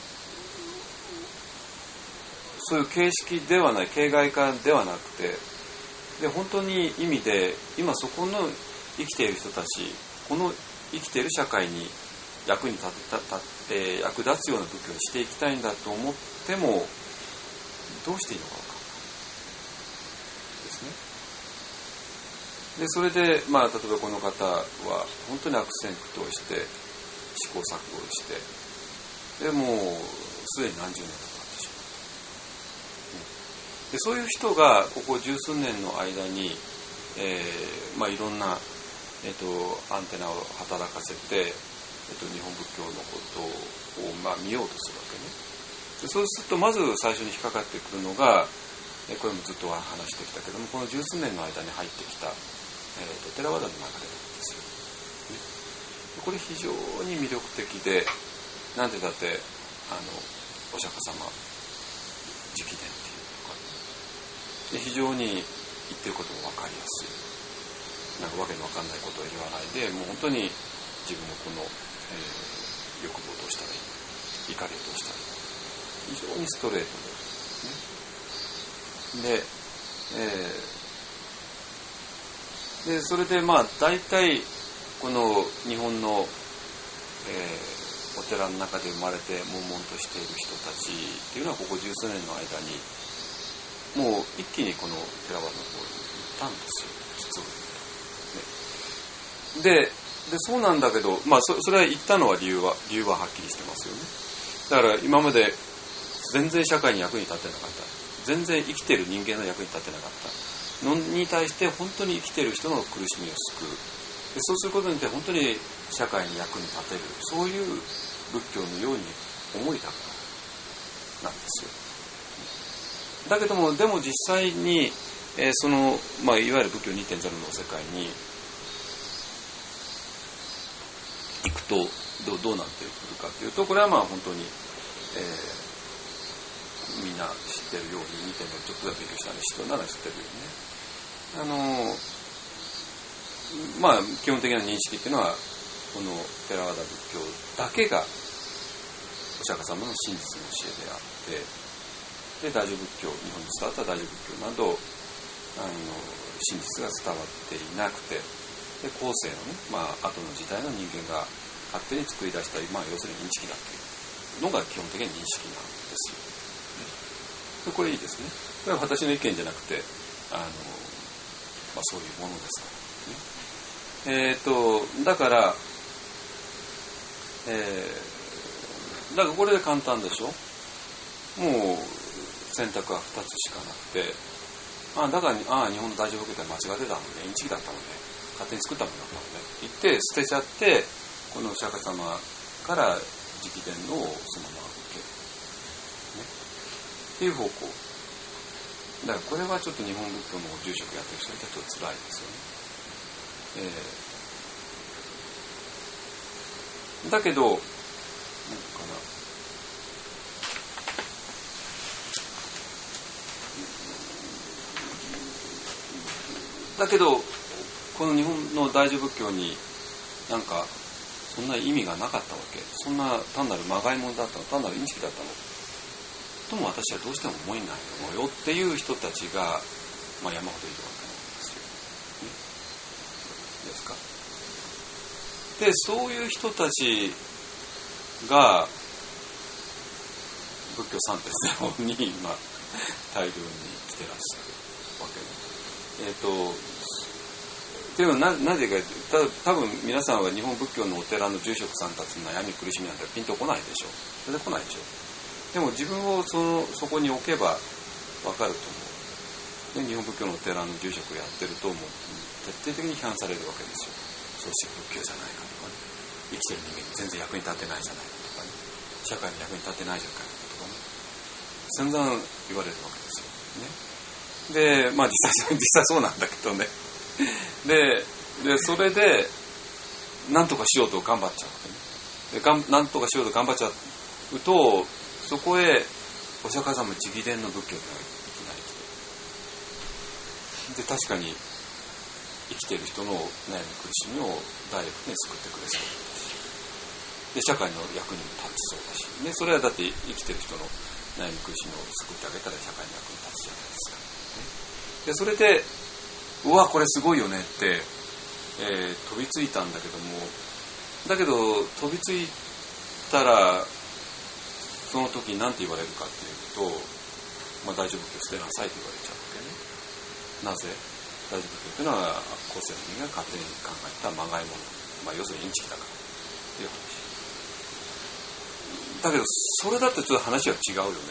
そういう形式ではない、形骸化ではなくて、で本当に意味で今そこの生きている人たち、この生きている社会に役に立って役立つような仏教にしていきたいんだと思ってもどうしていいのか分からないですね。でそれで、例えばこの方は本当に悪戦苦闘して試行錯誤して、でもうすでに何十年か経ってしまう。でそういう人がここ十数年の間に、いろんな、アンテナを働かせて、日本仏教のことを、見ようとするわけね。でそうするとまず最初に引っかかってくるのが、これもずっと話してきたけども、この十数年の間に入ってきた、テラワダの流れなんですよ。これ非常に魅力的で、なんてだってお釈迦様直伝っていうとか、非常に言ってることも分かりやすい、なんかわけの分かんないことを言わないで、もう本当に自分のこの、欲望をどうしたらいい、怒りをどうしたらいい、非常にストレートですね。でそれで大体この日本の、お寺の中で生まれて悶々としている人たちっていうのはここ十数年の間にもう一気にこのテラワダの方に行ったんですよ、実を言うと、ね。でそうなんだけど、それは言ったのは理由ははっきりしてますよね。だから今まで全然社会に役に立ってなかった、全然生きてる人間の役に立ってなかったのに対して本当に生きてる人の苦しみを救う。でそうすることによって本当に社会に役に立てる、そういう仏教のように思いたからなんですよ。だけどもでも実際に、その、いわゆる仏教 2.0 の世界に行くとどうなってくるかというと、これは本当に、みんな知ってるように 2.0 ちょっとだけ勉強した人なら知ってるよね。基本的な認識っていうのはこのテラワダ仏教だけがお釈迦様の真実の教えであって、で大乗仏教、日本に伝わった大乗仏教など真実が伝わっていなくて、で後世のね、後の時代の人間が勝手に作り出した、要するに認識だっていうのが基本的な認識なんですよ。でこれいいですね。これは私の意見じゃなくてそういうものですからね。だからこれで簡単でしょ。もう選択は2つしかなくて、だから日本の大乗仏教って間違ってたので、インチキだったので、勝手に作ったものだったので言って捨てちゃって、このお釈迦様から直伝のをそのまま受ける、ね、っていう方向だから、これはちょっと日本仏教の住職やってる人にとってはちょっと辛いですよね。だけどなんかな、だけどこの日本の大乗仏教になんかそんな意味がなかったわけ。そんな単なるまがいものだったの、単なるインチキだったのとも私はどうしても思えないのよっていう人たちが、山ほどいるわけなんですよ、ですか。でそういう人たちが仏教三鉄の方に今大量に来てらっしゃるわけで、っていうのはなぜか多分皆さんは日本仏教のお寺の住職さんたちの悩み苦しみなんてピンとこないでしょ。それで来ないでしょ。でも自分をそこに置けば分かると思う。で日本仏教のお寺の住職をやってるともう徹底的に批判されるわけですよ。創始仏教じゃないかとかね、生きてる人間に全然役に立ってないじゃないかとかね、社会に役に立ってないじゃないかとかね、散々言われるわけですよね。で実際そうなんだけどね。でそれで何とかしようと頑張っちゃうわけね。で何とかしようと頑張っちゃうと、そこへお釈迦様直伝の仏教がいきなり来て、で確かに生きている人の悩み苦しみをダイレクトに救ってくれそうだし、で社会の役にも立ちそうだし、ね、それはだって生きている人の悩み苦しみを救ってあげたら社会の役に立つじゃないですか。でそれでうわこれすごいよねって、飛びついたんだけども、だけど飛びついたらその時に何て言われるかっていうと、大丈夫って捨てなさいって言われちゃうわけね。なぜ？大丈夫っていうのは後世の人が勝手に考えたまがいもの、要するにインチキだからっていう話だけど、それだってちょっと話は違うよね、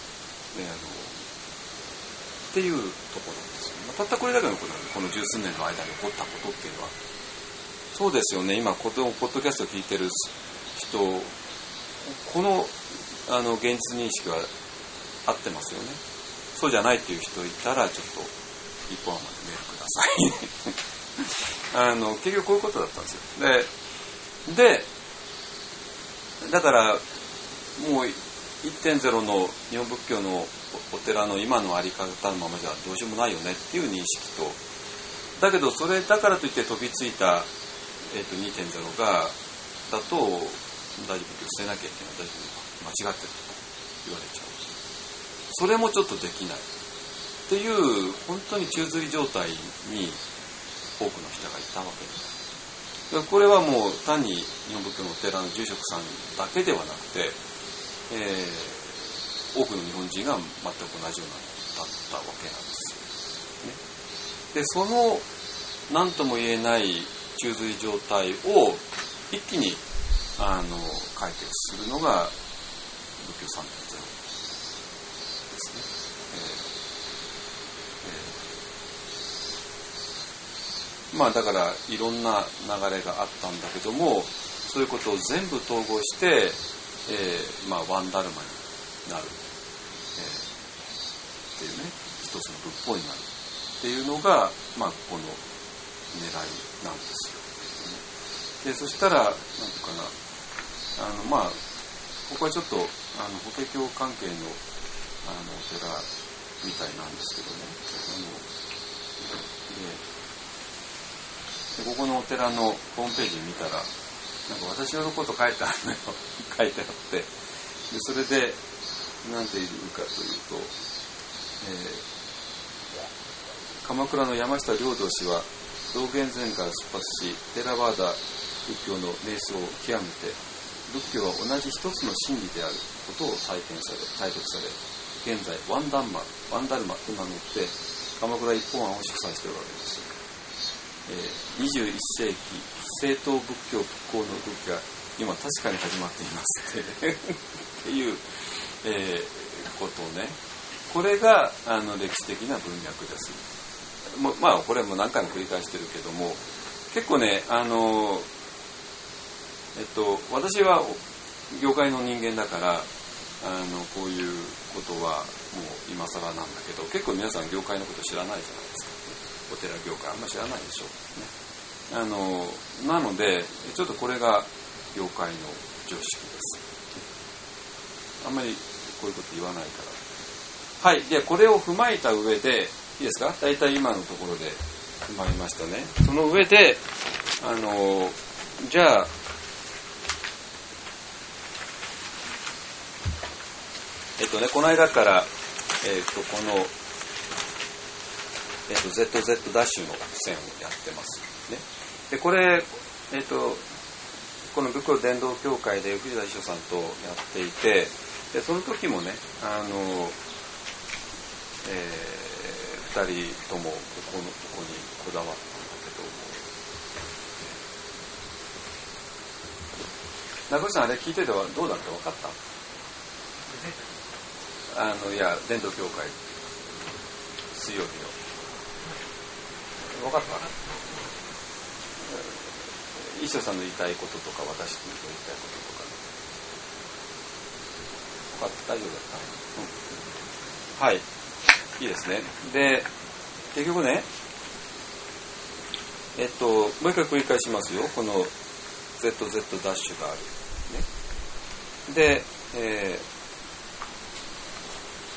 っていうところなんですよ。たったこれだけのことなんで、この十数年の間に起こったことっていうのは、そうですよね。今ポッドキャストを聞いてる人、この現実認識は合ってますよね。そうじゃないっていう人いたらちょっと一本までメールください。結局こういうことだったんですよ。でだからもう 1.0 の日本仏教のお寺の今のあり方のままじゃどうしようもないよねっていう認識と、だけどそれだからといって飛びついた、2.0 だと大丈夫って捨てなきゃいけない、大丈夫間違ってると言われちゃう。それもちょっとできないっていう本当に宙づり状態に多くの人がいたわけです。これはもう単に日本仏教のお寺の住職さんだけではなくて、多くの日本人が全く同じようなだったわけなんですよ、ね。でその何とも言えない宙づり状態を一気に解決するのが仏教 3.0 ですね。だからいろんな流れがあったんだけども、そういうことを全部統合して、ワンダルマになる、っていうね、一つの仏法になるっていうのが、この狙いなんですよ。でそしたらなんていうかな、ここはちょっと法華経関係のお寺みたいなんですけどね、でここのお寺のホームページ見たら私のこと書いてあるのよ書いてあって、でそれで何て言うかというと、鎌倉の山下良道氏は道元禅から出発し、テラワーダ仏教の瞑想を極めて、仏教は同じ一つの真理であることを体得され、現在ワンダルマと名乗って鎌倉一本案を祝祭しておられます。21世紀正統仏教復興の動きが今確かに始まっていますっていう、ことをね、これが歴史的な文脈です。これも何回も繰り返してるけども、結構ね私は業界の人間だからこういうことはもう今更なんだけど、結構皆さん業界のこと知らないじゃないですか。お寺業界あんまり知らないでしょうね。なのでちょっとこれが業界の常識です。あんまりこういうこと言わないから。はい。でこれを踏まえた上でいいですか。だいたい今のところで踏まえましたね。その上でじゃあこの間から、この、ZZ ダッシュの線をやってますね。でこれ、この仏教伝道協会で藤田一生さんとやっていて、でその時もね2人ともここにこだわったんだけど、中内さんあれ聞いててはどうだって分かった？いや伝道協会水曜日の分かった？一生さんの言いたいこととか私の言いたいこととか分かった？大丈夫だった？はい、いいですね。で結局ねもう一回繰り返しますよ。この ZZ ダッシュがあるね。で、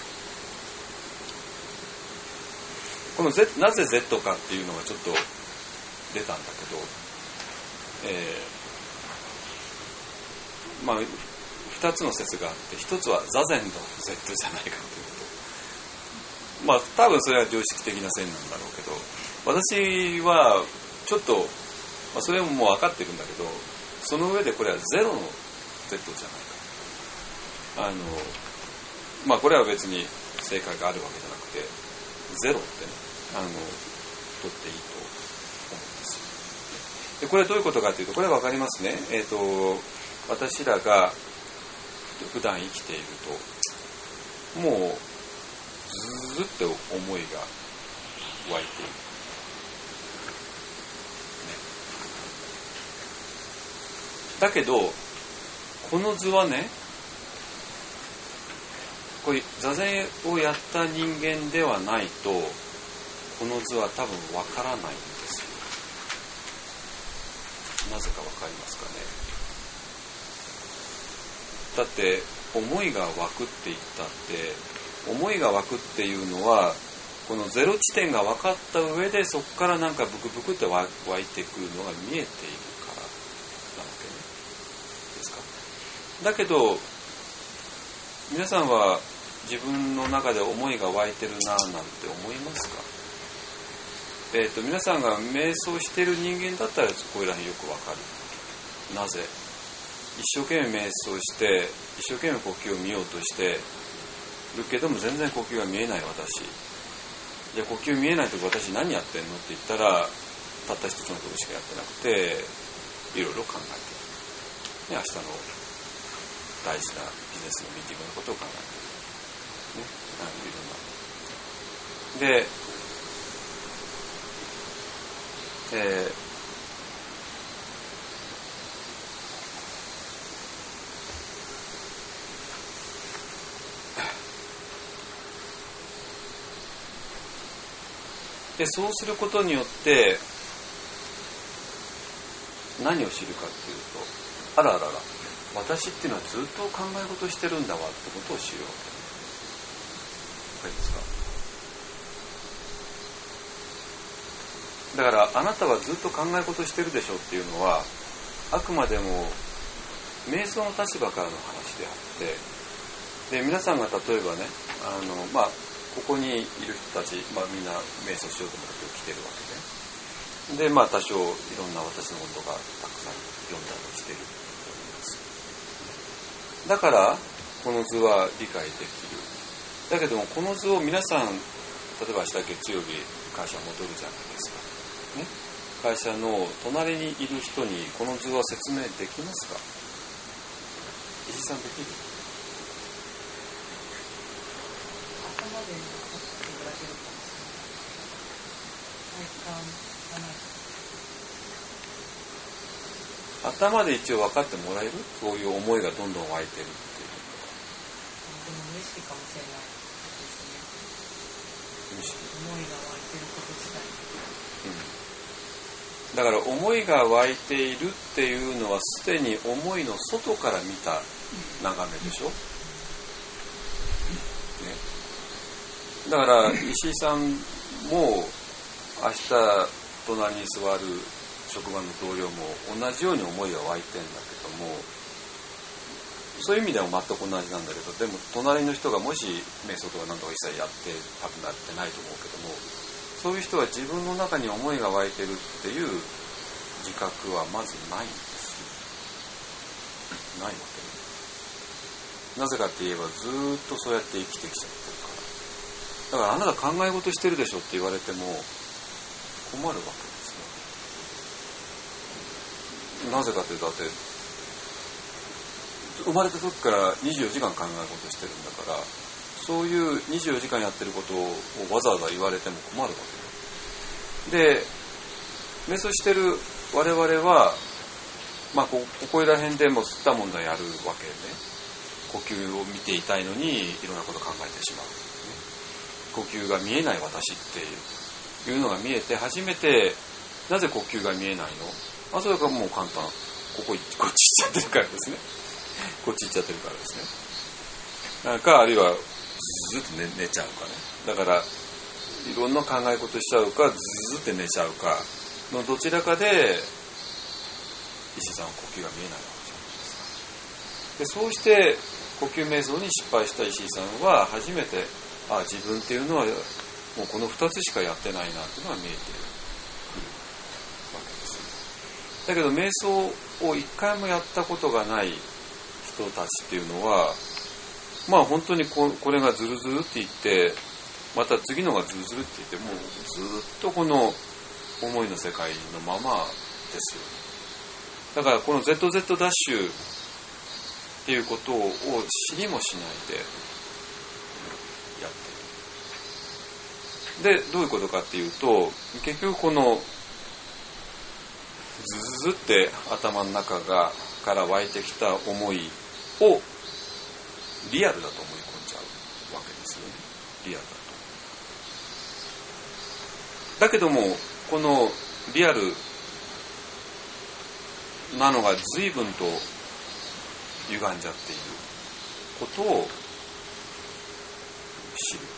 このなぜ Z かっていうのはちょっと出たんだけど、まあ2つの説があって、1つは座禅の Z じゃないかということ、まあ多分それは常識的な線なんだろうけど、私はちょっと、まあ、それももう分かってるんだけど、その上でこれはゼロの Z じゃないか、まあこれは別に正解があるわけじゃなくて、ゼロってね、取っていいと思うんですよ。でこれはどういうことかというと、これは分かりますね。私らが普段生きていると、もうずっと思いが湧いている、だけどこの図はね、これ座禅をやった人間ではないとこの図は多分わからないんですよ。なぜかわかりますかね。だって思いが湧くって言ったって、思いが湧くっていうのはこのゼロ地点が分かった上で、そこからなんかブクブクって湧いてくるのが見えているからなわけねですか。だけど皆さんは自分の中で思いが湧いてるなぁなんて思いますか。皆さんが瞑想している人間だったらここら辺よくわかる。なぜ一生懸命瞑想して一生懸命呼吸を見ようとしてるけども全然呼吸が見えない私。じゃあ呼吸見えないとき私何やってんのって言ったら、たった一つのことしかやってなくて、いろいろ考えてる、ね、明日の大事なビジネスのミーティングのことを考えてる、ね、いろんなでそうすることによって何を知るかっていうと、あらあらら、私っていうのはずっと考え事してるんだわってことを知るわけ。わかりますか。だからあなたはずっと考え事してるでしょっていうのは、あくまでも瞑想の立場からの話であって、で皆さんが例えばね、まあここにいる人たち、まあ、みんな瞑想しようと思って来てるわけで、でまあ多少いろんな私のことがたくさん読んだりしていると思います。だからこの図は理解できる。だけどもこの図を皆さん、例えば明日月曜日会社戻るじゃないですか、ね、会社の隣にいる人にこの図は説明できますか。石井さんできる？頭で一応分かってもらえる？そういう思いがどんどん湧いてるっていう。 でも無意識かもしれないですね。 無意識。 思いが湧いてること自体。 だから思いが湧いているっていうのはすでに思いの外から見た眺めでしょ、ね、だから石井さんも明日隣に座る職場の同僚も同じように思いが湧いてんだけども、そういう意味では全く同じなんだけど、でも隣の人がもし瞑想とか何とか一切やって多分なってないと思うけども、そういう人は自分の中に思いが湧いてるっていう自覚はまずないんですよ。ないわけね。なぜかって言えばずっとそうやって生きてきちゃってるから。だからあなた考え事してるでしょって言われても困るわけですよ。なぜかっていうと、だって生まれた時から24時間考え事してるんだから、そういう24時間やってることをわざわざ言われても困るわけで、瞑想してる我々は、まあ、ここら辺でも吸ったもんだやるわけで、呼吸を見ていたいのにいろんなこと考えてしまう、呼吸が見えない私っていうのが見えて初めて、なぜ呼吸が見えないの？それがもう簡単、こっち行っちゃってるからですね。こっち行っちゃってるからですね。あるいはずっと 寝ちゃうかね。だからいろんな考え事しちゃうか、ずっと寝ちゃうか、 のどちらかで石井さんは呼吸が見えないわけじゃないですか。でそうして呼吸瞑想に失敗した石井さんは初めて自分っていうのはもうこの2つしかやってないなっていうのが見えてくるわけです。だけど瞑想を一回もやったことがない人たちっていうのはまあ本当にこれがズルズルっていってまた次のがズルズルっていってもうずっとこの思いの世界のままですよ。だからこの ZZ ダッシュっていうことを知りもしないでやってる。でどういうことかっていうと結局このズズズって頭の中から湧いてきた思いをリアルだと思い込んじゃうわけですよね。リアルだと。だけどもこのリアルなのが随分と歪んじゃっていることを知る。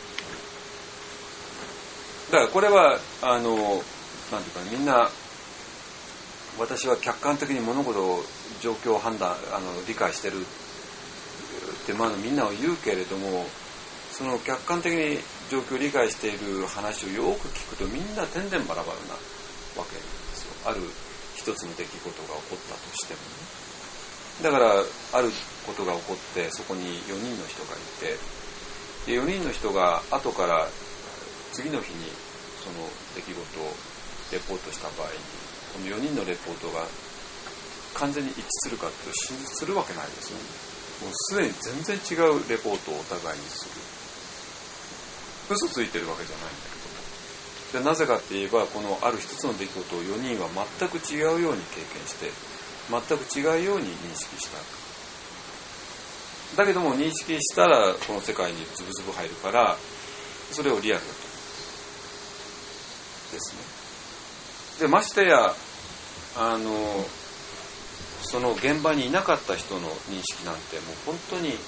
だからこれはなんていうかみんな私は客観的に物事を状況を判断理解してるってみんなは言うけれどもその客観的に状況を理解している話をよく聞くとみんな点々バラバラなわけなんですよ。ある一つの出来事が起こったとしてもね。だからあることが起こってそこに4人の人がいてで4人の人が後から次の日にその出来事をレポートした場合にこの4人のレポートが完全に一致するかってするわけないですよね。もうすでに全然違うレポートをお互いにする。嘘ついてるわけじゃないんだけどもでなぜかって言えばこのある一つの出来事を4人は全く違うように経験して全く違うように認識した。だけども認識したらこの世界にズブズブ入るからそれをリアルだとですね。でましてやその現場にいなかった人の認識なんてもう本当に危うい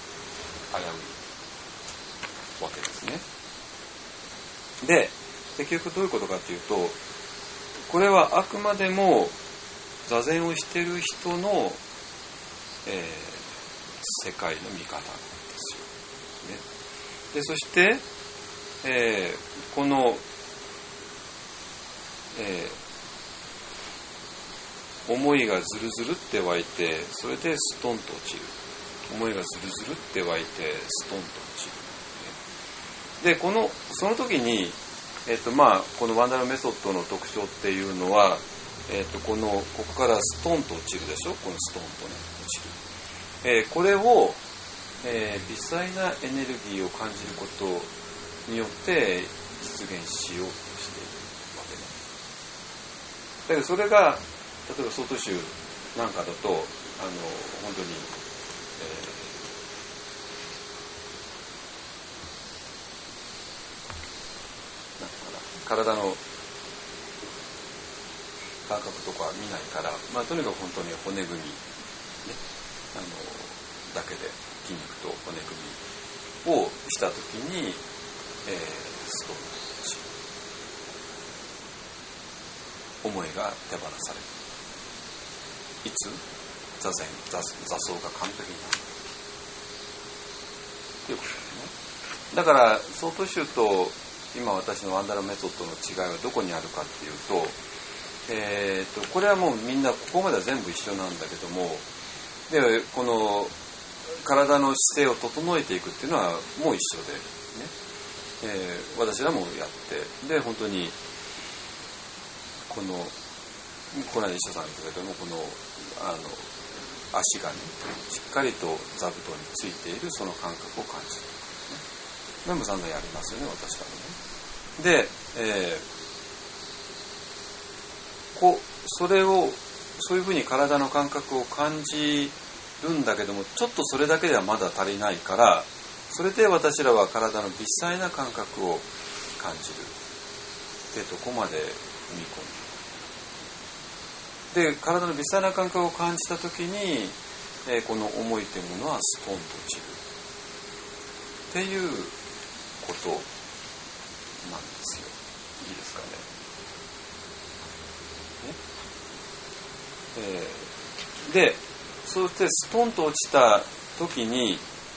わけですね。で結局どういうことかというとこれはあくまでも座禅をしている人の、世界の見方ですよ、ね、でそして、この、思いがズルズルって湧いてそれでストンと落ちる。思いがズルズルって湧いてストンと落ちる。でその時に、このワンダラメソッドの特徴っていうのは、ここからストンと落ちるでしょ。このストンとね落ちる。これを、微細なエネルギーを感じることによって実現しようとしているわけです。だけどそれが例えば曹洞宗なんかだと本当に、体の感覚とかは見ないから、とにかく本当に骨組み、ね、だけで筋肉と骨組みをしたときに、ストンとし思いが手放される。いつ座奏が完璧になるということですね。だから曹洞宗と今私のワンダラメソッドの違いはどこにあるかっていうと、これはもうみんなここまでは全部一緒なんだけどもでこの体の姿勢を整えていくっていうのはもう一緒でね、私らもやってで本当にこの間医者さんですけどもこの足がねしっかりと座布団についているその感覚を感じる、ね、メモさんのやりますよね私からね。で、そういうふうに体の感覚を感じるんだけどもちょっとそれだけではまだ足りないからそれで私らは体の微細な感覚を感じるってとこまで踏み込む。で体の微細な感覚を感じたときに、この思いというものはストンと落ちるっていうことなんですよ。いいですかね。 で、そうしてストンと落ちた時に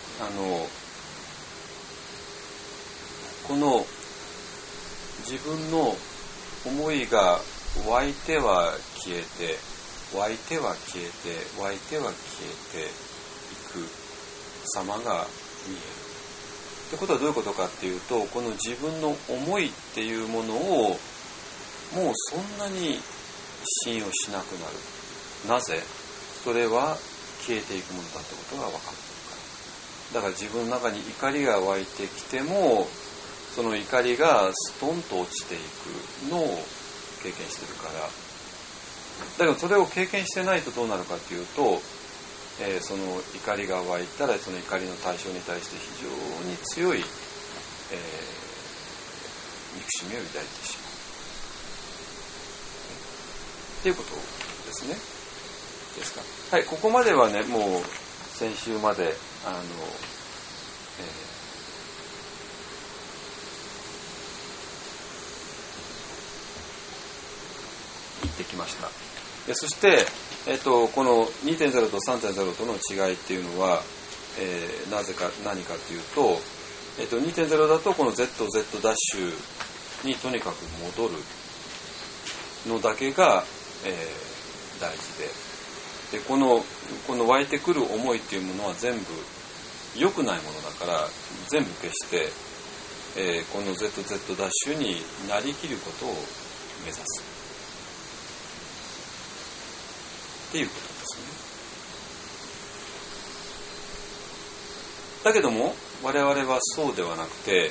この自分の思いが湧いては消えて湧いては消えて湧いては消えていく様が見える。ってことはどういうことかっていうと、この自分の思いっていうものをもうそんなに信用しなくなる。なぜ？それは消えていくものだってことが分かっているから。だから自分の中に怒りが湧いてきても、その怒りがストンと落ちていくのを経験してるから。だけどそれを経験してないとどうなるかっていうと、その怒りが湧いたらその怒りの対象に対して非常に強い、憎しみを抱いてしまうっていうことですね。ですか。はい、ここまではね、もう先週まで言ってきました。そして、この 2.0 と 3.0 との違いっていうのは、何かというと、2.0 だとこの ZZ ダッシュにとにかく戻るのだけが、大事で、この湧いてくる思いっていうものは全部良くないものだから全部消して、この ZZ ダッシュになりきることを目指すっていうことですね。だけども我々はそうではなくて、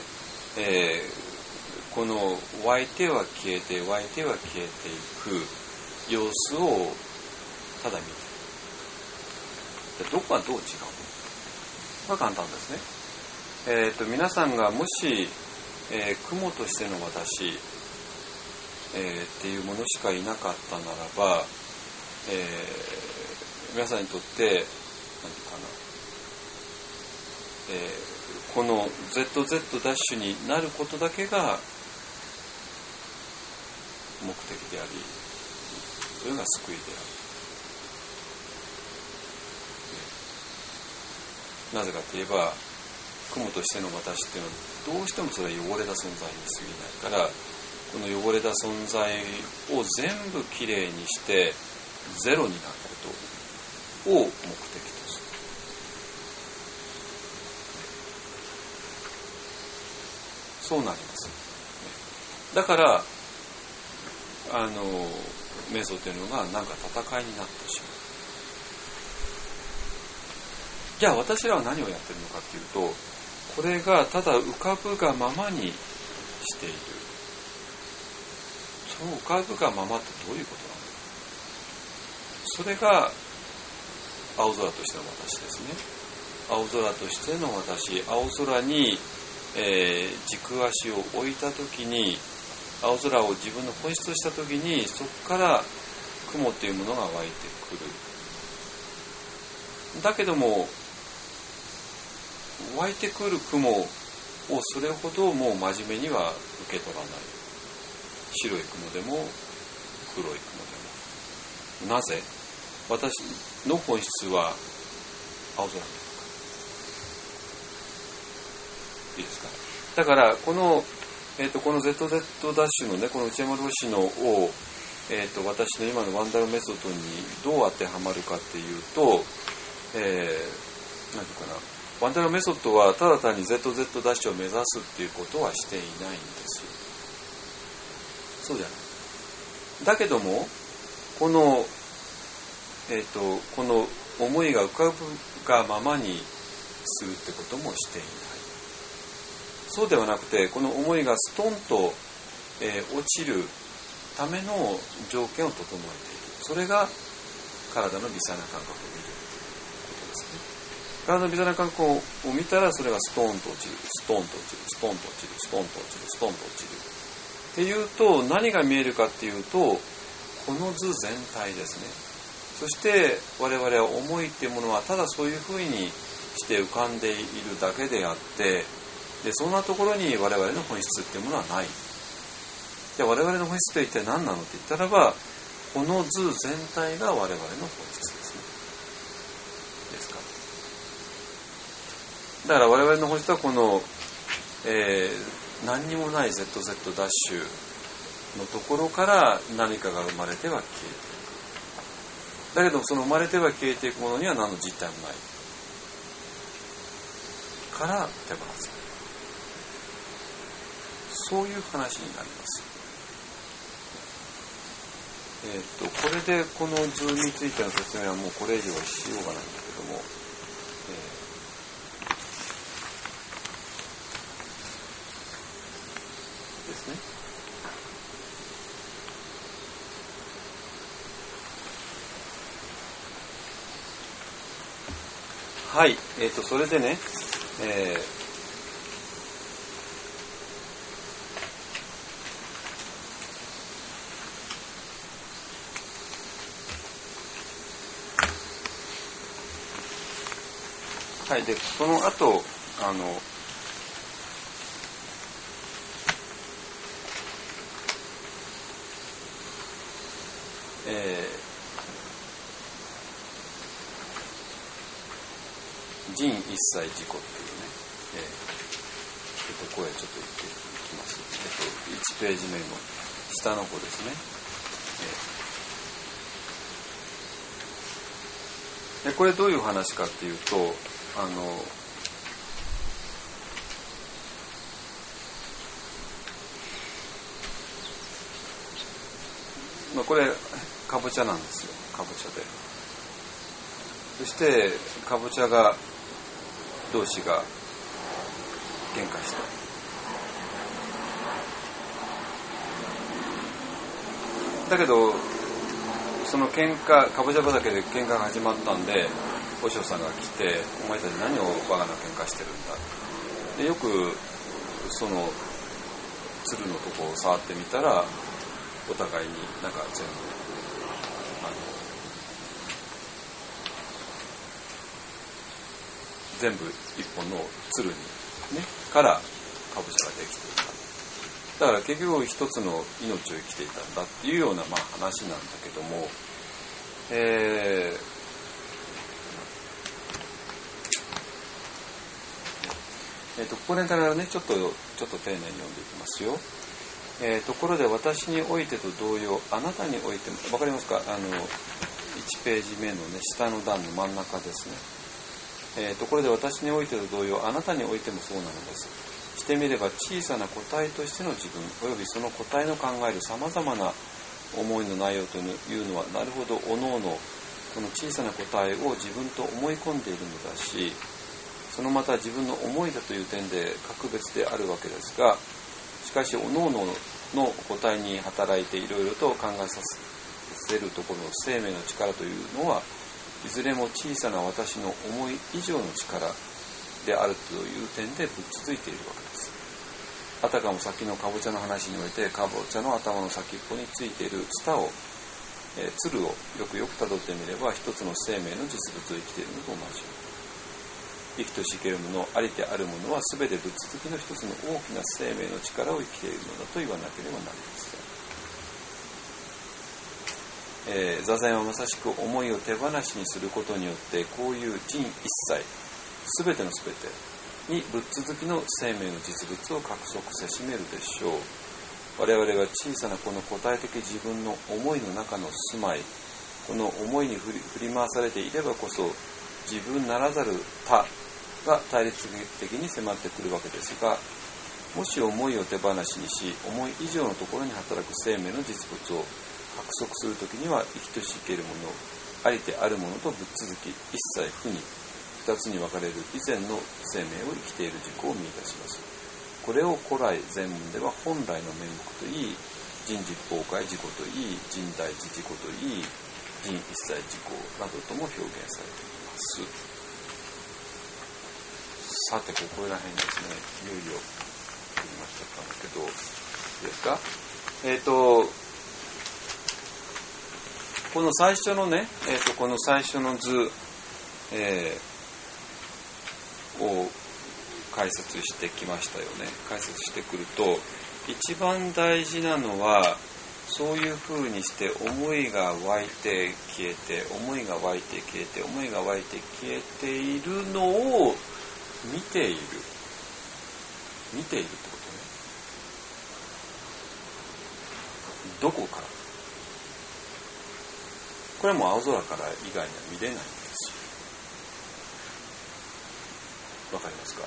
この湧いては消えて湧いては消えていく様子をただ見てる。どこがどう違うのか簡単ですね。皆さんがもし、雲としての私、っていうものしかいなかったならば、皆さんにとって何て言うかな、この ZZ ダッシュになることだけが目的であり、それが救いである。なぜかといえば雲としての私っていうのはどうしてもそれは汚れた存在に過ぎないから、この汚れた存在を全部きれいにしてゼロになることを目的とする。そうなります。だから瞑想というのがなんか戦いになってしまう。じゃあ私らは何をやってるのかっていうと、これがただ浮かぶがままにしている。その浮かぶがままってどういうことなのか。それが青空としての私ですね。青空としての私、青空に、軸足を置いたときに、青空を自分の本質としたときに、そこから雲というものが湧いてくる。だけども湧いてくる雲をそれほどもう真面目には受け取らない。白い雲でも黒い雲でも。なぜ？私の本質は青空にあるから。いいですか？だからこのZZ ダッシュのね、この内山老師のを、私の今のワンダロメソッドにどう当てはまるかっていうと、なんていうかな、ワンダロメソッドはただ単に ZZ ダッシュを目指すっていうことはしていないんですよ。そうじゃない。だけどもこの思いが浮かぶがままにするってこともしていない。そうではなくて、この思いがストンと、落ちるための条件を整えている。それが体の微細な感覚を見るということですね。体の微細な感覚を見たら、それがストンと落ちる、ストンと落ちる、ストンと落ちる、ストンと落ちる、ストンと落ちるっていうと、何が見えるかっていうと、この図全体ですね。そして我々は思いっていうものはただそういうふうにして浮かんでいるだけであって、でそんなところに我々の本質っていうものはない。で我々の本質って一体何なのって言ったらば、 この図全体が我々の本質ですね。ですか。だから我々の本質はこの、何にもない ZZ ダッシュのところから何かが生まれては消えていく。だけどその生まれては消えていくものには何の実体もないから手放す。そういう話になります。これでこの図についての説明はもうこれ以上はしようがないんだけども、ですね。はい、それでね、はい、でその後人一切自己っていうね、ここへちょっと言っていきます。1ページ目の下の方ですね。でこれどういう話かっていうと、これかぼちゃなんですよ。かぼちゃで。そしてかぼちゃが同士が喧嘩した。だけどその喧嘩、かぼちゃ畑で喧嘩が始まったんで、和尚さんが来て、お前たち何をバカな喧嘩してるんだ。でよくその鶴のとこを触ってみたら、お互いになんか全部一本の鶴にねからかぼちゃができていた。だから結局一つの命を生きていたんだっていうような話なんだけども、ここからねちょっと丁寧に読んでいきますよ。ところで私においてと同様、あなたにおいても、わかりますか？1ページ目のね下の段の真ん中ですね。ところで私においてと同様、あなたにおいてもそうなのです。してみれば小さな個体としての自分およびその個体の考えるさまざまな思いの内容というのは、なるほどおのおのこの小さな個体を自分と思い込んでいるのだし、そのまた自分の思いだという点で格別であるわけですが、しかしおのおのの個体に働いていろいろと考えさせるところの生命の力というのは、いずれも小さな私の思い以上の力であるという点でぶっ続いているわけです。あたかも先のかぼちゃの話において、かぼちゃの頭の先っぽについているツタを、鶴をよくよくたどってみれば、一つの生命の実物を生きているのと同じ。生きとし生けるもの、ありてあるものは全てぶっ続きの一つの大きな生命の力を生きているのだと言わなければなりません。座禅はまさしく思いを手放しにすることによって、こういう人一切、全ての全てにぶっ続きの生命の実物を獲得せしめるでしょう。我々が小さなこの個体的自分の思いの中の住まい、この思いに振り回されていればこそ、自分ならざる他が対立的に迫ってくるわけですが、もし思いを手放しにし、思い以上のところに働く生命の実物を獲得するときには、生きとし生けるもの、ありてあるものとぶっ続き、一切不に二つに分かれる以前の生命を生きている自己を見出します。これを古来禅文では本来の面目といい、人実崩壊自己といい、人大事自己といい、人一切自己などとも表現されています。さて、ここら辺ですね、いよいよ言いましたんですけど、いいですか？この最初のね、この最初の図、を解説してきましたよね。解説してくると、一番大事なのは、 そういうふうにして思いが湧いて消えて、思いが湧いて消えて、思いが湧いて消えているのを見ているってことね。どこから？これはもう青空から以外には見れないんですよ。わかりますか？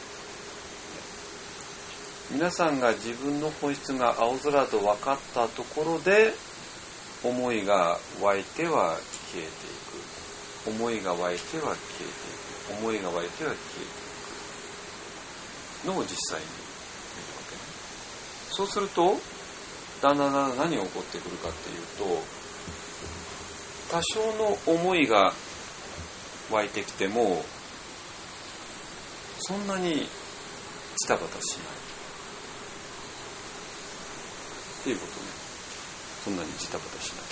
皆さんが自分の本質が青空と分かったところで、思いが湧いては消えていく、思いが湧いては消えていく、思いが湧いては消えていくのを実際に見るわけね。そうするとだんだん何が起こってくるかっていうと、多少の思いが湧いてきてもそんなにジタバタしないっていうことね。そんなにジタバタしない。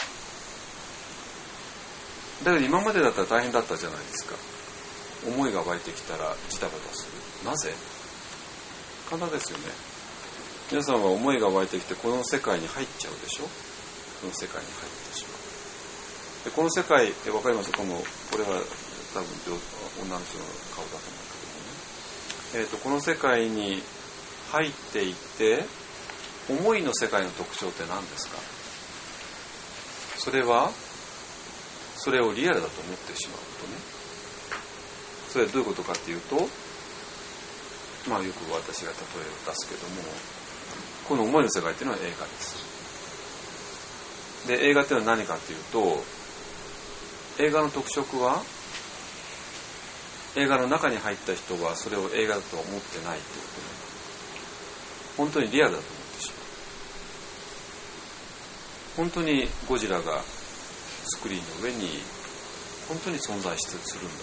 だけど今までだったら大変だったじゃないですか。思いが湧いてきたらジタバタする。なぜ？簡単ですよね。皆さんは思いが湧いてきてこの世界に入っちゃうでしょ。この世界に入ってしまう。でこの世界で分かります？これは多分女の人の顔だと思うんだけどもね。この世界に入っていって思いの世界の特徴って何ですか？それはそれをリアルだと思ってしまうとね。それはどういうことかっていうと、よく私が例えを出すけども、この思いの世界っていうのは映画です。で、映画っていうのは何かっていうと、映画の特色は、映画の中に入った人はそれを映画だとは思ってないってことね。本当にリアルだと思ってしまう。本当にゴジラがスクリーンの上に本当に存在するんだ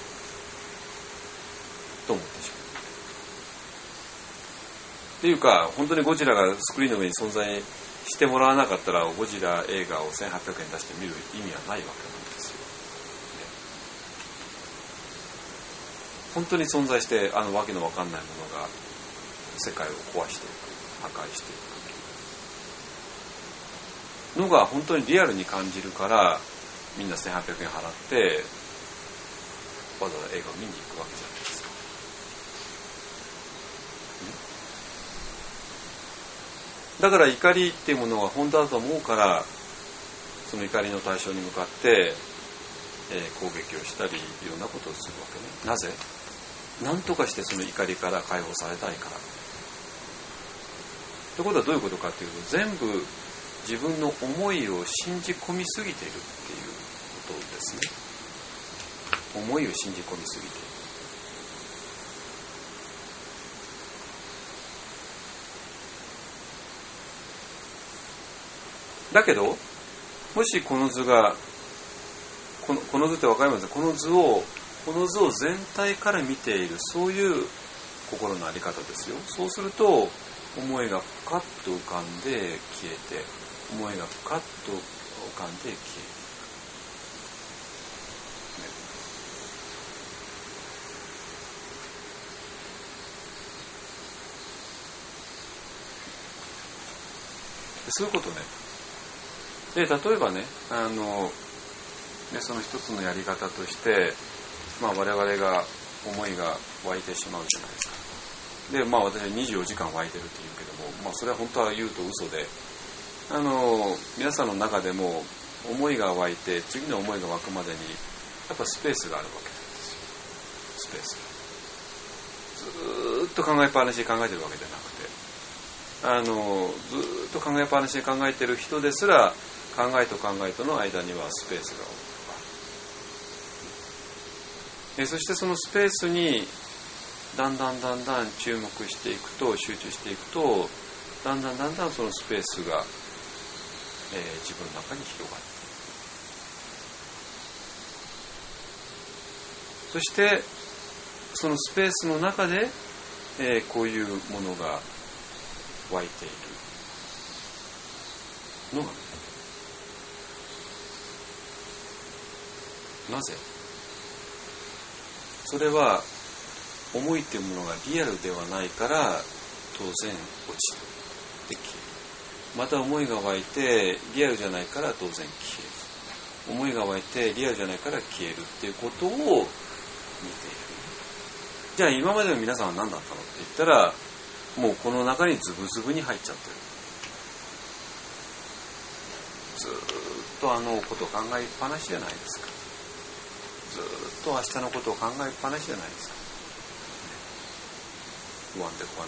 と思ってしまう。っていうか、本当にゴジラがスクリーンの上に存在してもらわなかったら、ゴジラ映画を1800円出して見る意味はないわけなんですよ。本当に存在して、わけのわかんないものが世界を壊していく、破壊していくのが本当にリアルに感じるから、みんな1800円払ってわざわざ映画を見に行くわけじゃないですか。だから怒りっていうものが本当だと思うから、その怒りの対象に向かって、攻撃をしたりいろんなことをするわけね。なぜ？何とかしてその怒りから解放されたいから。ということはどういうことかというと、全部自分の思いを信じ込みすぎているっていうことですね。思いを信じ込みすぎている。だけど、もしこの図が、この図って分かりますか？この図を全体から見ている、そういう心の在り方ですよ。そうすると、思いがふかっと浮かんで消えて、思いがふかっと浮かんで消えていく。そういうことね。で、例えばね、その一つのやり方として、我々が思いが湧いてしまうじゃないですか。で、私は24時間湧いてるって言うけども、それは本当は言うと嘘で、皆さんの中でも思いが湧いて、次の思いが湧くまでに、やっぱスペースがあるわけなんですよ。スペースが。ずーっと考えっぱなしに考えてるわけじゃなくて、ずーっと考えっぱなしに考えてる人ですら、考えと考えとの間にはスペースがある。そしてそのスペースにだんだん注目していくと、集中していくと、だんだんそのスペースが、自分の中に広がる。そしてそのスペースの中で、こういうものが湧いているのが、なぜ？それは思いっていうものがリアルではないから当然落ちて消える。 また思いが湧いてリアルじゃないから当然消える、思いが湧いてリアルじゃないから消えるっていうことを見ている。じゃあ今までの皆さんは何だったのって言ったら、もうこの中にズブズブに入っちゃってる。ずーっとあのことを考えっぱなしじゃないですか。ずーっと明日のことを考えっぱなしじゃないですか。不安でしょうがない、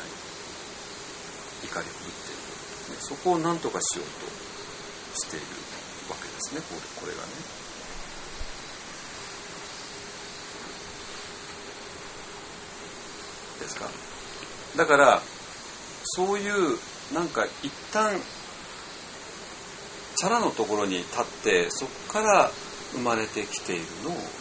怒り狂っている、そこを何とかしようとしているわけですね。これがね。ですか。だからそういうなんか一旦チャラのところに立って、そこから生まれてきているのを見る。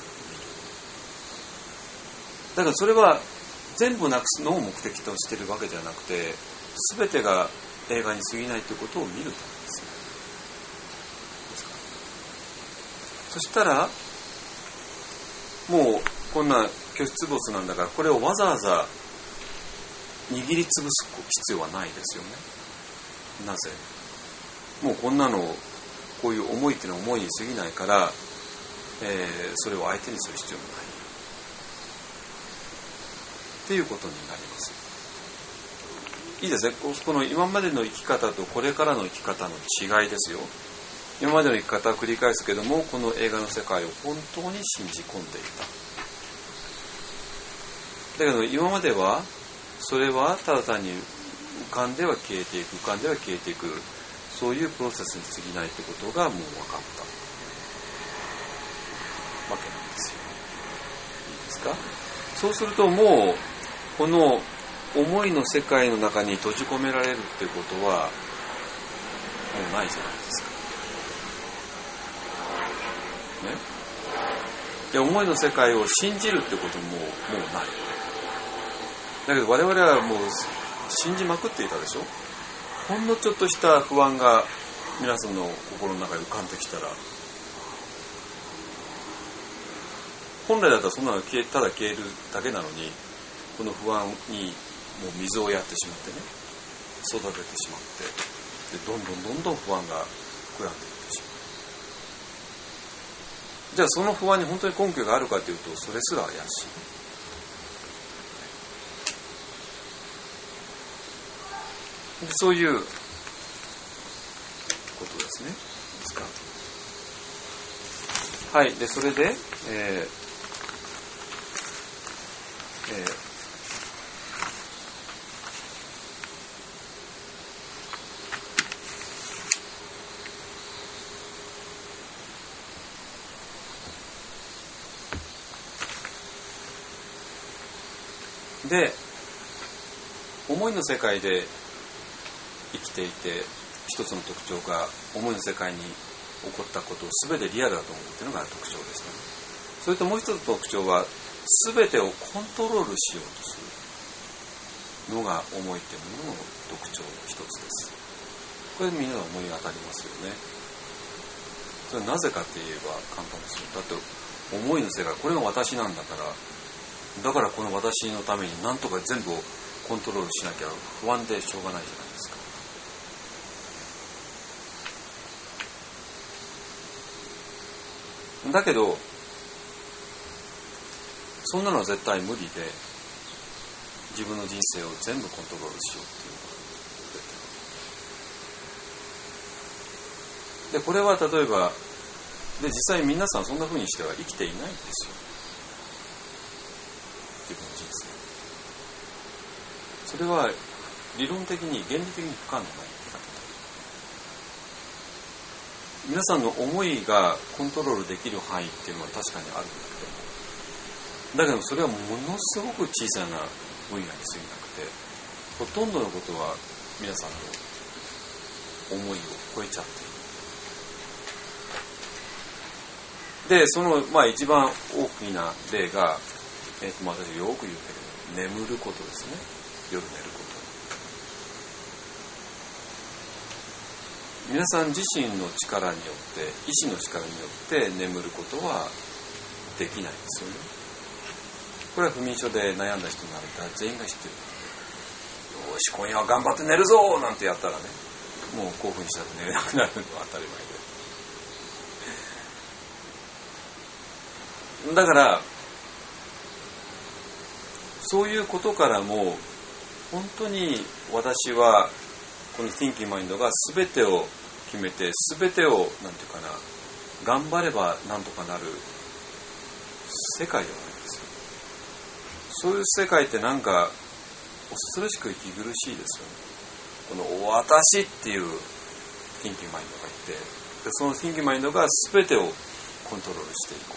だからそれは全部なくすのを目的としているわけじゃなくて、全てが映画に過ぎないということを見るためですね。ですか。そしたらもうこんな拒出没なんだから、これをわざわざ握りつぶす必要はないですよね。なぜ？もうこんなの、こういう思いっていうのは思いに過ぎないから、それを相手にする必要もないっていうことになります。いいですね。この今までの生き方とこれからの生き方の違いですよ。今までの生き方を繰り返すけども、この映画の世界を本当に信じ込んでいた。だけど今まではそれはただ単に浮かんでは消えていく、浮かんでは消えていく、そういうプロセスに過ぎないということがもう分かったわけなんですよ。いいですか。そうするともうこの思いの世界の中に閉じ込められるっていうことはもうないじゃないですか。ね。で、思いの世界を信じるってことももうない。だけど我々はもう信じまくっていたでしょ。ほんのちょっとした不安が皆さんの心の中に浮かんできたら、本来だったらそんなのただ消えるだけなのに、この不安にもう水をやってしまってね、育ててしまって、でどんどん不安が膨らんでいってしまう。じゃあその不安に本当に根拠があるかというと、それすら怪しい。そういうことですね。ですか。はい。で、それで、で、思いの世界で生きていて、一つの特徴が思いの世界に起こったことを全てリアルだと思うというのが特徴でしたね。それともう一つの特徴は、全てをコントロールしようとするのが思いというものの特徴の一つです。これみんなの思い当たりますよね。それはなぜかって言えば簡単ですよ。だって思いの世界、これが私なんだから、だからこの私のために何とか全部をコントロールしなきゃ不安でしょうがないじゃないですか。だけどそんなのは絶対無理で、自分の人生を全部コントロールしようっていうのが。でこれは例えばで実際皆さんそんな風にしては生きていないんですよ、自分の人生。それは理論的に原理的に不可能な生き方。皆さんの思いがコントロールできる範囲っていうのは確かにあるんだけど、それはものすごく小さな分野に過ぎなくて、ほとんどのことは皆さんの思いを超えちゃっている。で、その、一番大きな例が、私よく言うけど、眠ることですね。夜寝ること。皆さん自身の力によって、意志の力によって眠ることはできないんですよね。これは不眠症で悩んだ人になったら全員が知ってる。よし、今夜は頑張って寝るぞなんてやったらね、 もう興奮したら寝れなくなるのは当たり前で、だからそういうことからも本当に私はこの Thinking Mind が全てを決めて全てをなんていうかな頑張ればなんとかなる世界ではないんですよ。そういう世界ってなんか恐ろしく息苦しいですよね。この私っていう Thinking Mind がいて、でその Thinking Mind が全てをコントロールしていこ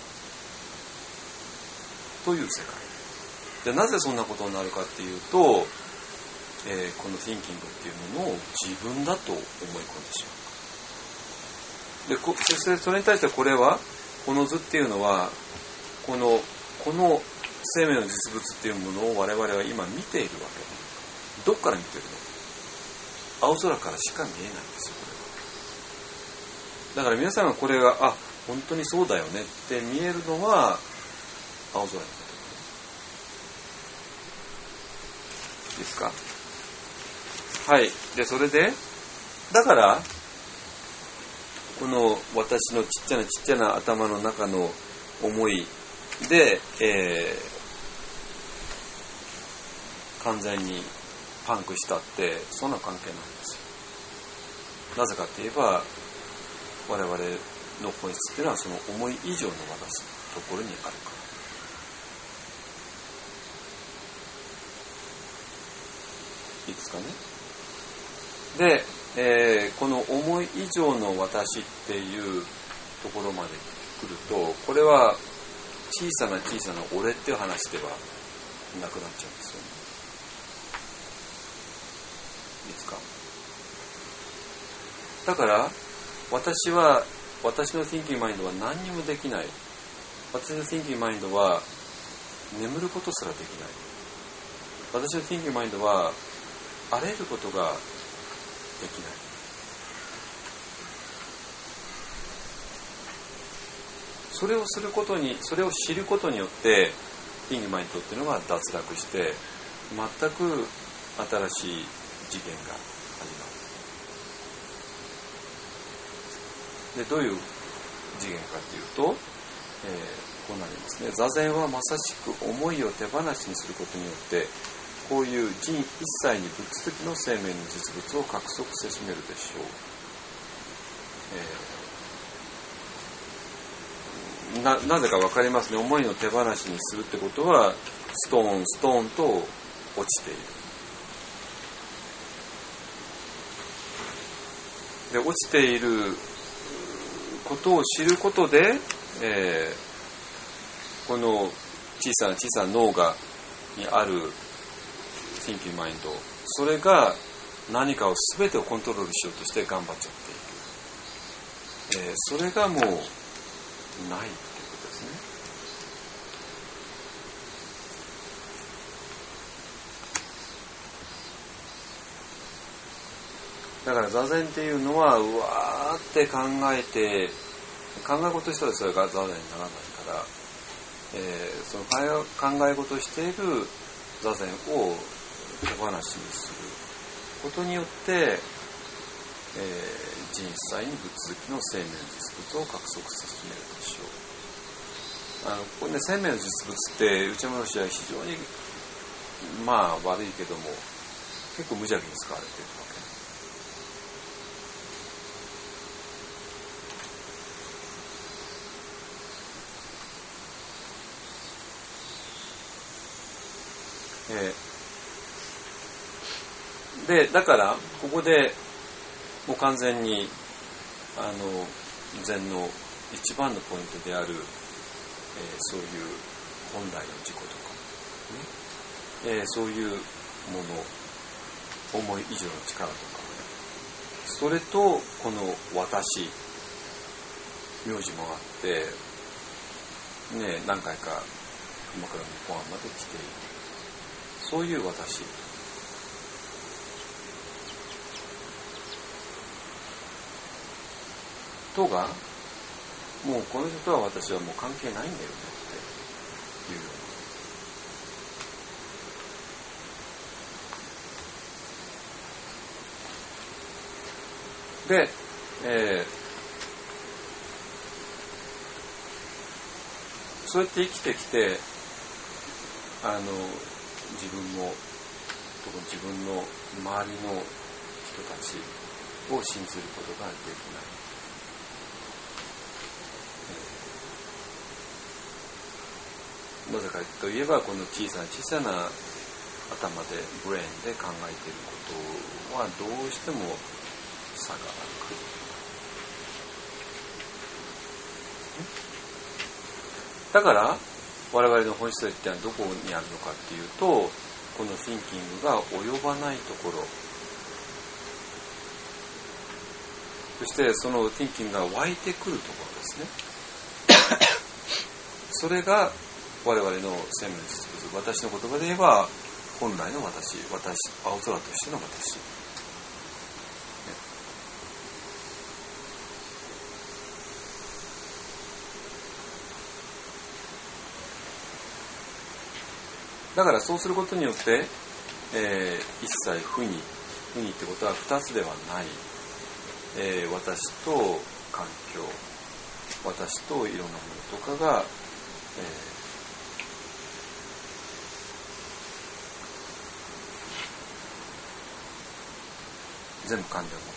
うという世界で、なぜそんなことになるかっていうと、この Thinking っていうものを自分だと思い込んでしまう。でそしてそれに対してこれはこの図っていうのはこの生命の実物っていうものを我々は今見ているわけ。どっから見てるの？青空からしか見えないんですよ、これは。だから皆さんがこれが本当にそうだよねって見えるのは青空に見てる。いいですか？はい。でそれでだからこの私のちっちゃな頭の中の思いで、完全にパンクしたってそんな関係ないんですよ。なぜかって言えば我々の本質っていうのはその思い以上の私のところにあるから。いいですかね。で、この思い以上の私っていうところまで来ると、これは小さな俺っていう話ではなくなっちゃうんですよね。いいですか。だから私の Thinking Mind は何にもできない。私の Thinking Mind は眠ることすらできない。私の Thinking Mind はあらゆることができない。それをすることに、それを知ることによって Thinking Mind っていうのが脱落して全く新しい次元が始まる。でどういう次元かというと、こうなりますね。座禅はまさしく思いを手放しにすることによってこういう人一切に物的の生命の実物を獲得せしめるでしょう。なぜか分かりますね。思いの手放しにするってことはストーンと落ちている。で落ちていることを知ることで、この小さな脳にあるThinking Mind、それが何かを全てをコントロールしようとして頑張っちゃっている。それがもうないということですね。だから座禅っていうのはうわーって考え事したらそれが座禅にならないから、その考え事している座禅を手放しにすることによって、人一切に物的の生命の実物を獲得せしめるでしょう。ここね、生命の実物って内山の詩は非常に悪いけども結構無邪気に使われているわけ。でだからここでもう完全に禅の一番のポイントである、そういう本来の自己とか、そういうもの思い以上の力とか、それとこの私名字もあって、何回か鎌倉の日本まで来ている、そういう私とがもうこの人とは私はもう関係ないんだよねっていうようで、そうやって生きてきて自分も自分の周りの人たちを信じることができない。なぜかといえばこの小さな頭でブレインで考えていることはどうしても差がある。だから我々の本質は一体どこにあるのかっていうと、この thinking が及ばないところ、そしてその thinking が湧いてくるところですね。それが我々の生命の実物、私の言葉で言えば本来の私、青空としての私、だからそうすることによって、一切不義ってことは2つではない、私と環境、私といろんなものとかが、全部関連を持って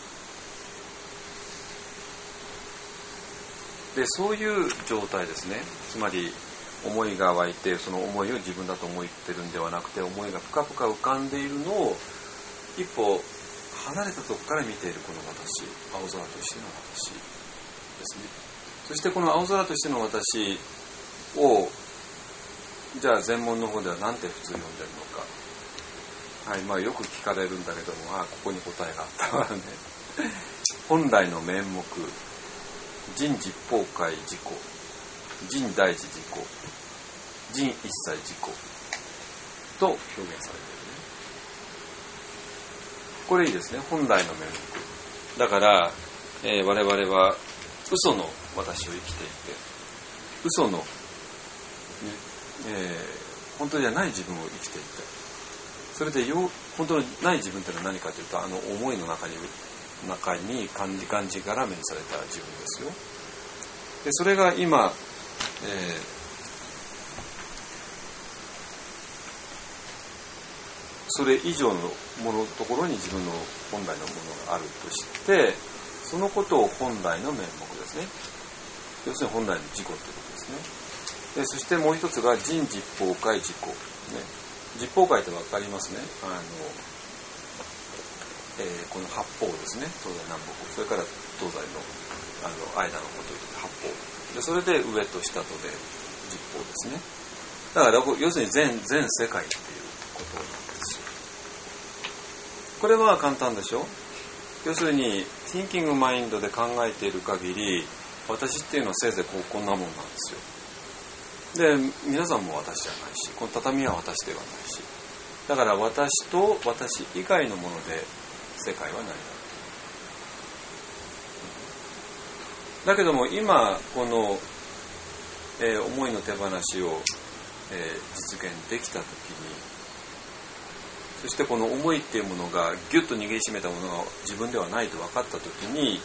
くる。で、そういう状態ですね。つまり思いが湧いて、その思いを自分だと思ってるんではなくて、思いがぷかぷか浮かんでいるのを一歩離れたところから見ているこの私、青空としての私ですね。そしてこの青空としての私を、じゃあ禅問の方では何て普通読んでるのか。はい、よく聞かれるんだけども、ここに答えがあったわね。本来の面目、人実法界自己、人大事自己、人一切自己と表現されているね。これいいですね。本来の面目。だから、我々は嘘の私を生きていて、嘘の、本当じゃない自分を生きていて、それで本当のない自分というのは何かというと、思いの中にがんじがらめにされた自分ですよ。でそれが今、それ以上のものところに自分の本来のものがあるとして、そのことを本来の面目ですね。要するに本来の自己ということですね。でそしてもう一つが人実法界自己、ね、実法界って分かりますね。この八方ですね。東西南北、それから東西の間のことを言って八方で、それで上と下とで実法ですね。だから要するに全世界っていうことなんですよ。これは簡単でしょ。要するに Thinking Mind で考えている限り、私っていうのはせいぜいこんなもんなんですよ。で皆さんも私じゃないし、この畳は私ではないし、だから私と私以外のもので世界は成り立っている。だけども今この、思いの手放しを、実現できたときに、そしてこの思いっていうものがギュッと握りしめたものが自分ではないと分かったときに、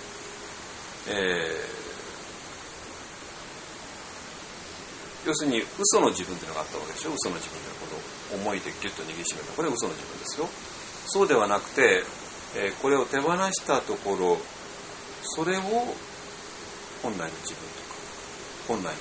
要するに嘘の自分というのがあったわけでしょ。嘘の自分というこの思いでギュッと握りしめた、これは嘘の自分ですよ。そうではなくて、これを手放したところ、それを本来の自分とか本来の面目とか、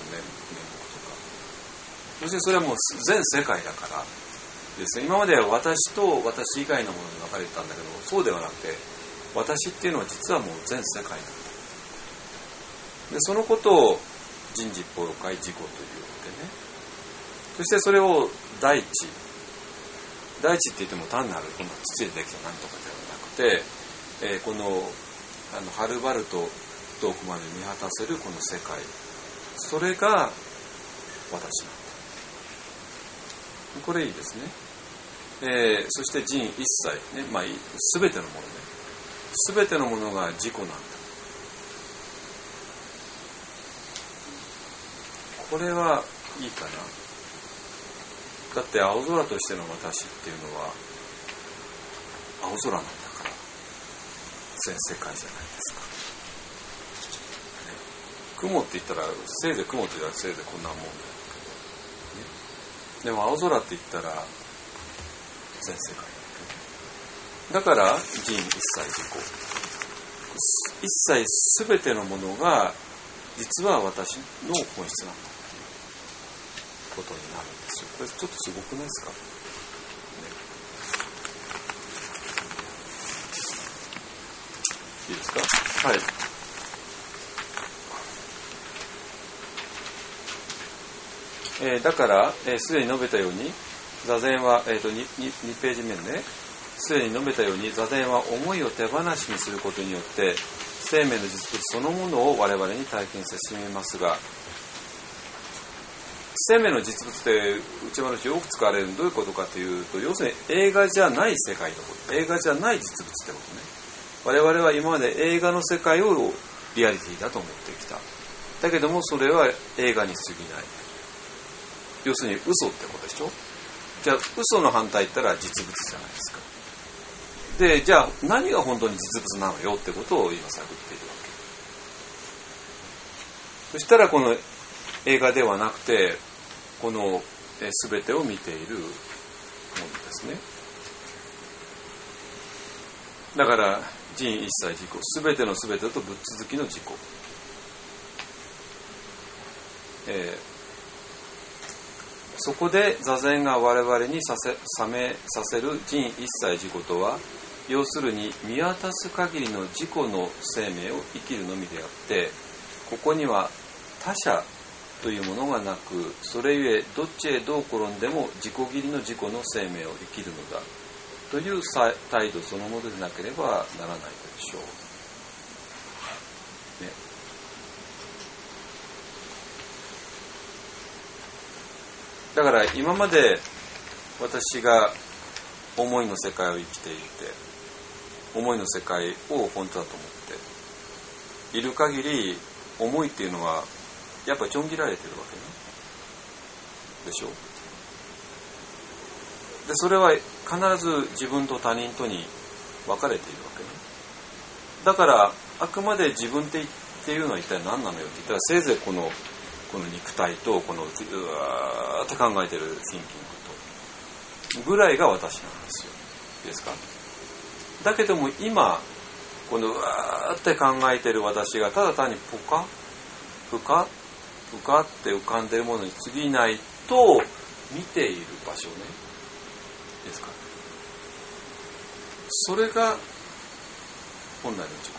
そしてそれはもう全世界だからですね。今までは私と私以外のものに分かれてたんだけど、そうではなくて、私っていうのは実はもう全世界なんだ。でそのことを人実法界自己というわけね。そしてそれを大地って言っても単なるこの土でできた何とかではなくて、このはるばると遠くまで見渡せるこの世界、それが私なんだ。これいいですね。そして人一切ね、全てのものね、全てのものが自己なんだ。これはいいかな。だって青空としての私っていうのは青空なんだから、 全世界じゃないですか。雲って言ったらせいぜい雲って言ったらせいぜいこんなもんだよ、ね、でも青空って言ったら全世界だから人一切自己一切すべてのものが実は私の本質なんだっていうことになるんですよ。これちょっとすごくないですか、ね、いいですか。はい。だからすでに述べたように座禅は、2ページ目ね、すでに述べたように座禅は思いを手放しにすることによって生命の実物そのものを我々に体験せしめますが、生命の実物って内輪のよく使われるどういうことかというと、要するに映画じゃない世界のこと、映画じゃない実物ってことね。我々は今まで映画の世界をリアリティだと思ってきた。だけどもそれは映画に過ぎない。要するに嘘ってことでしょ。じゃあ嘘の反対言ったら実物じゃないですか。でじゃあ何が本当に実物なのよってことを今探っているわけ。そしたらこの映画ではなくてこの全てを見ているものですね。だから人一切自己、全ての全てとぶっ続きの自己、そこで座禅が我々に覚めさせる人一切自己とは、要するに見渡す限りの自己の生命を生きるのみであって、ここには他者というものがなく、それゆえどっちへどう転んでも自己義理の自己の生命を生きるのだという態度そのものでなければならないでしょう、ね。だから今まで私が思いの世界を生きていて、思いの世界を本当だと思っている限り、思いっていうのはやっぱりちょん切られてるわけね。でしょ。でそれは必ず自分と他人とに分かれているわけね。だからあくまで自分っていうのは一体何なのよって言ったら、せいぜいこの肉体とこのうわーって考えてるシンキングとぐらいが私なんですよ。いいですか。だけども今このうわーって考えてる私がただ単にポカふかって浮かんでるものに過ぎないと見ている場所ね。いいですか。それが本来の自己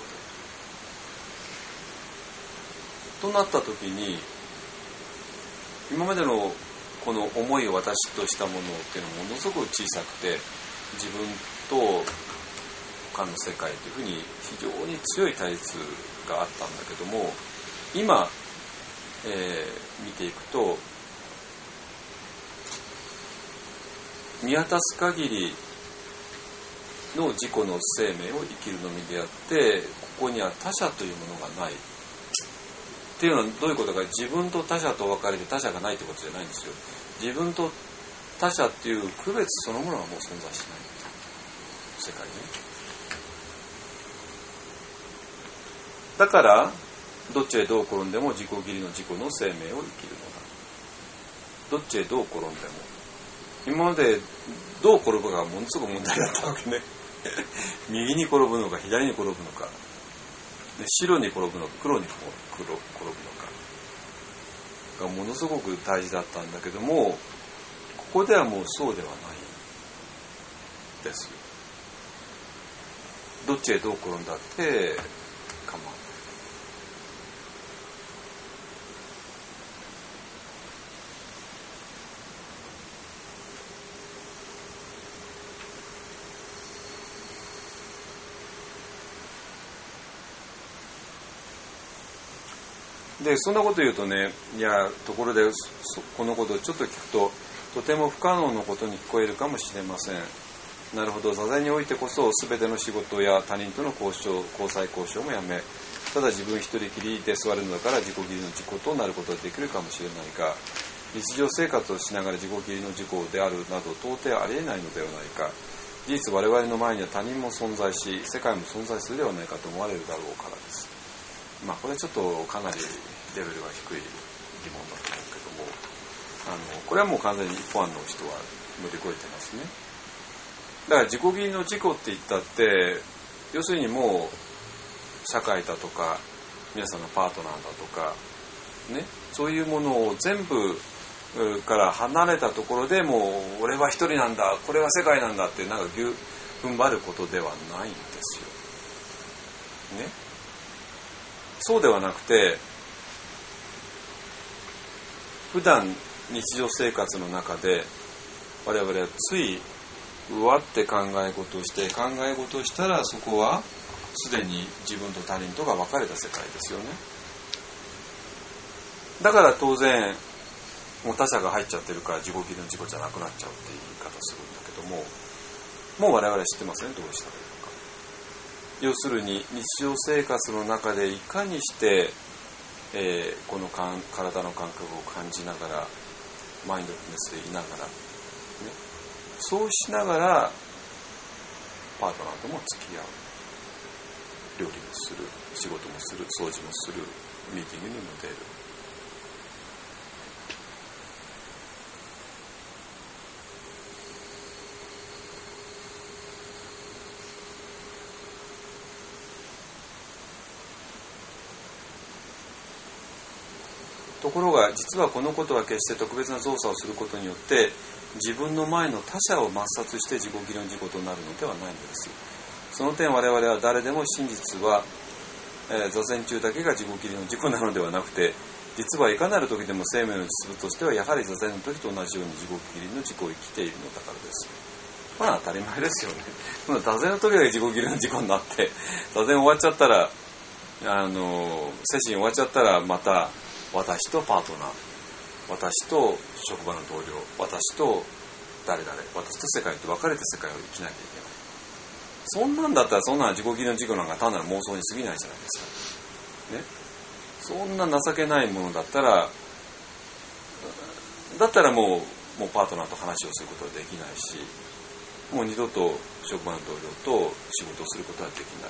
でとなった時に、今までのこの思いを私としたものっていうのはものすごく小さくて、自分と他の世界というふうに非常に強い対立があったんだけども、今、見ていくと見渡す限りの自己の生命を生きるのみであって、ここには他者というものがないっていうのはどういうことか。自分と他者と分かれて他者がないってことじゃないんですよ。自分と他者っていう区別そのものはもう存在しない世界ね。だからどっちへどう転んでも自己義理の自己の生命を生きるのだ。どっちへどう転んでも、今までどう転ぶかがものすごく問題だったわけね。右に転ぶのか左に転ぶのか、白に転ぶのか黒に転ぶのかがものすごく大事だったんだけども、ここではもうそうではないですよ。どっちへどう転んだって構わない。でそんなこと言うとね、いやところでこのことをちょっと聞くととても不可能なことに聞こえるかもしれません。なるほど、座禅においてこそ全ての仕事や他人との交際交渉もやめ、ただ自分一人きりで座るのだから自己義理の自己となることができるかもしれないが、日常生活をしながら自己義理の自己であるなど到底ありえないのではないか。 事実我々の前には他人も存在し世界も存在するではないかと思われるだろうからです。これはちょっとかなりレベルが低い疑問だと思うけども、これはもう完全に一般の人は乗り越えてますね。だから自己義理の自己って言ったって要するにもう社会だとか皆さんのパートナーだとかね、そういうものを全部から離れたところでもう俺は一人なんだ、これは世界なんだってなんか踏ん張ることではないんですよ。ね、そうではなくて普段日常生活の中で我々はついうわって考え事をして考え事をしたらそこはすでに自分と他人とが分かれた世界ですよね。だから当然もう他者が入っちゃってるから自己義理の自己じゃなくなっちゃうっていう言い方するんだけども、もう我々は知ってますね、どうしたらいいのか。要するに日常生活の中でいかにして、この体の感覚を感じながらマインドフルネスでいながら、ね、そうしながらパートナーとも付き合う、料理もする、仕事もする、掃除もする、ミーティングにも出る。ところが実はこのことは決して特別な造作をすることによって自分の前の他者を抹殺して自己義理の自己となるのではないのです。その点我々は誰でも真実は、座禅中だけが自己義理の自己なのではなくて、実はいかなる時でも生命の実物としてはやはり座禅の時と同じように自己義理の自己を生きているのだからです。これは当たり前ですよね。座禅の時が自己義理の自己になって座禅終わっちゃったらセッション終わっちゃったらまた私とパートナー、私と職場の同僚、私と誰々、私と世界と分かれて世界を生きなきゃいけない。そんなんだったらそんな自己義理の自己なんか単なる妄想に過ぎないじゃないですか。ね。そんな情けないものだったらもうパートナーと話をすることはできないし、もう二度と職場の同僚と仕事をすることはできない。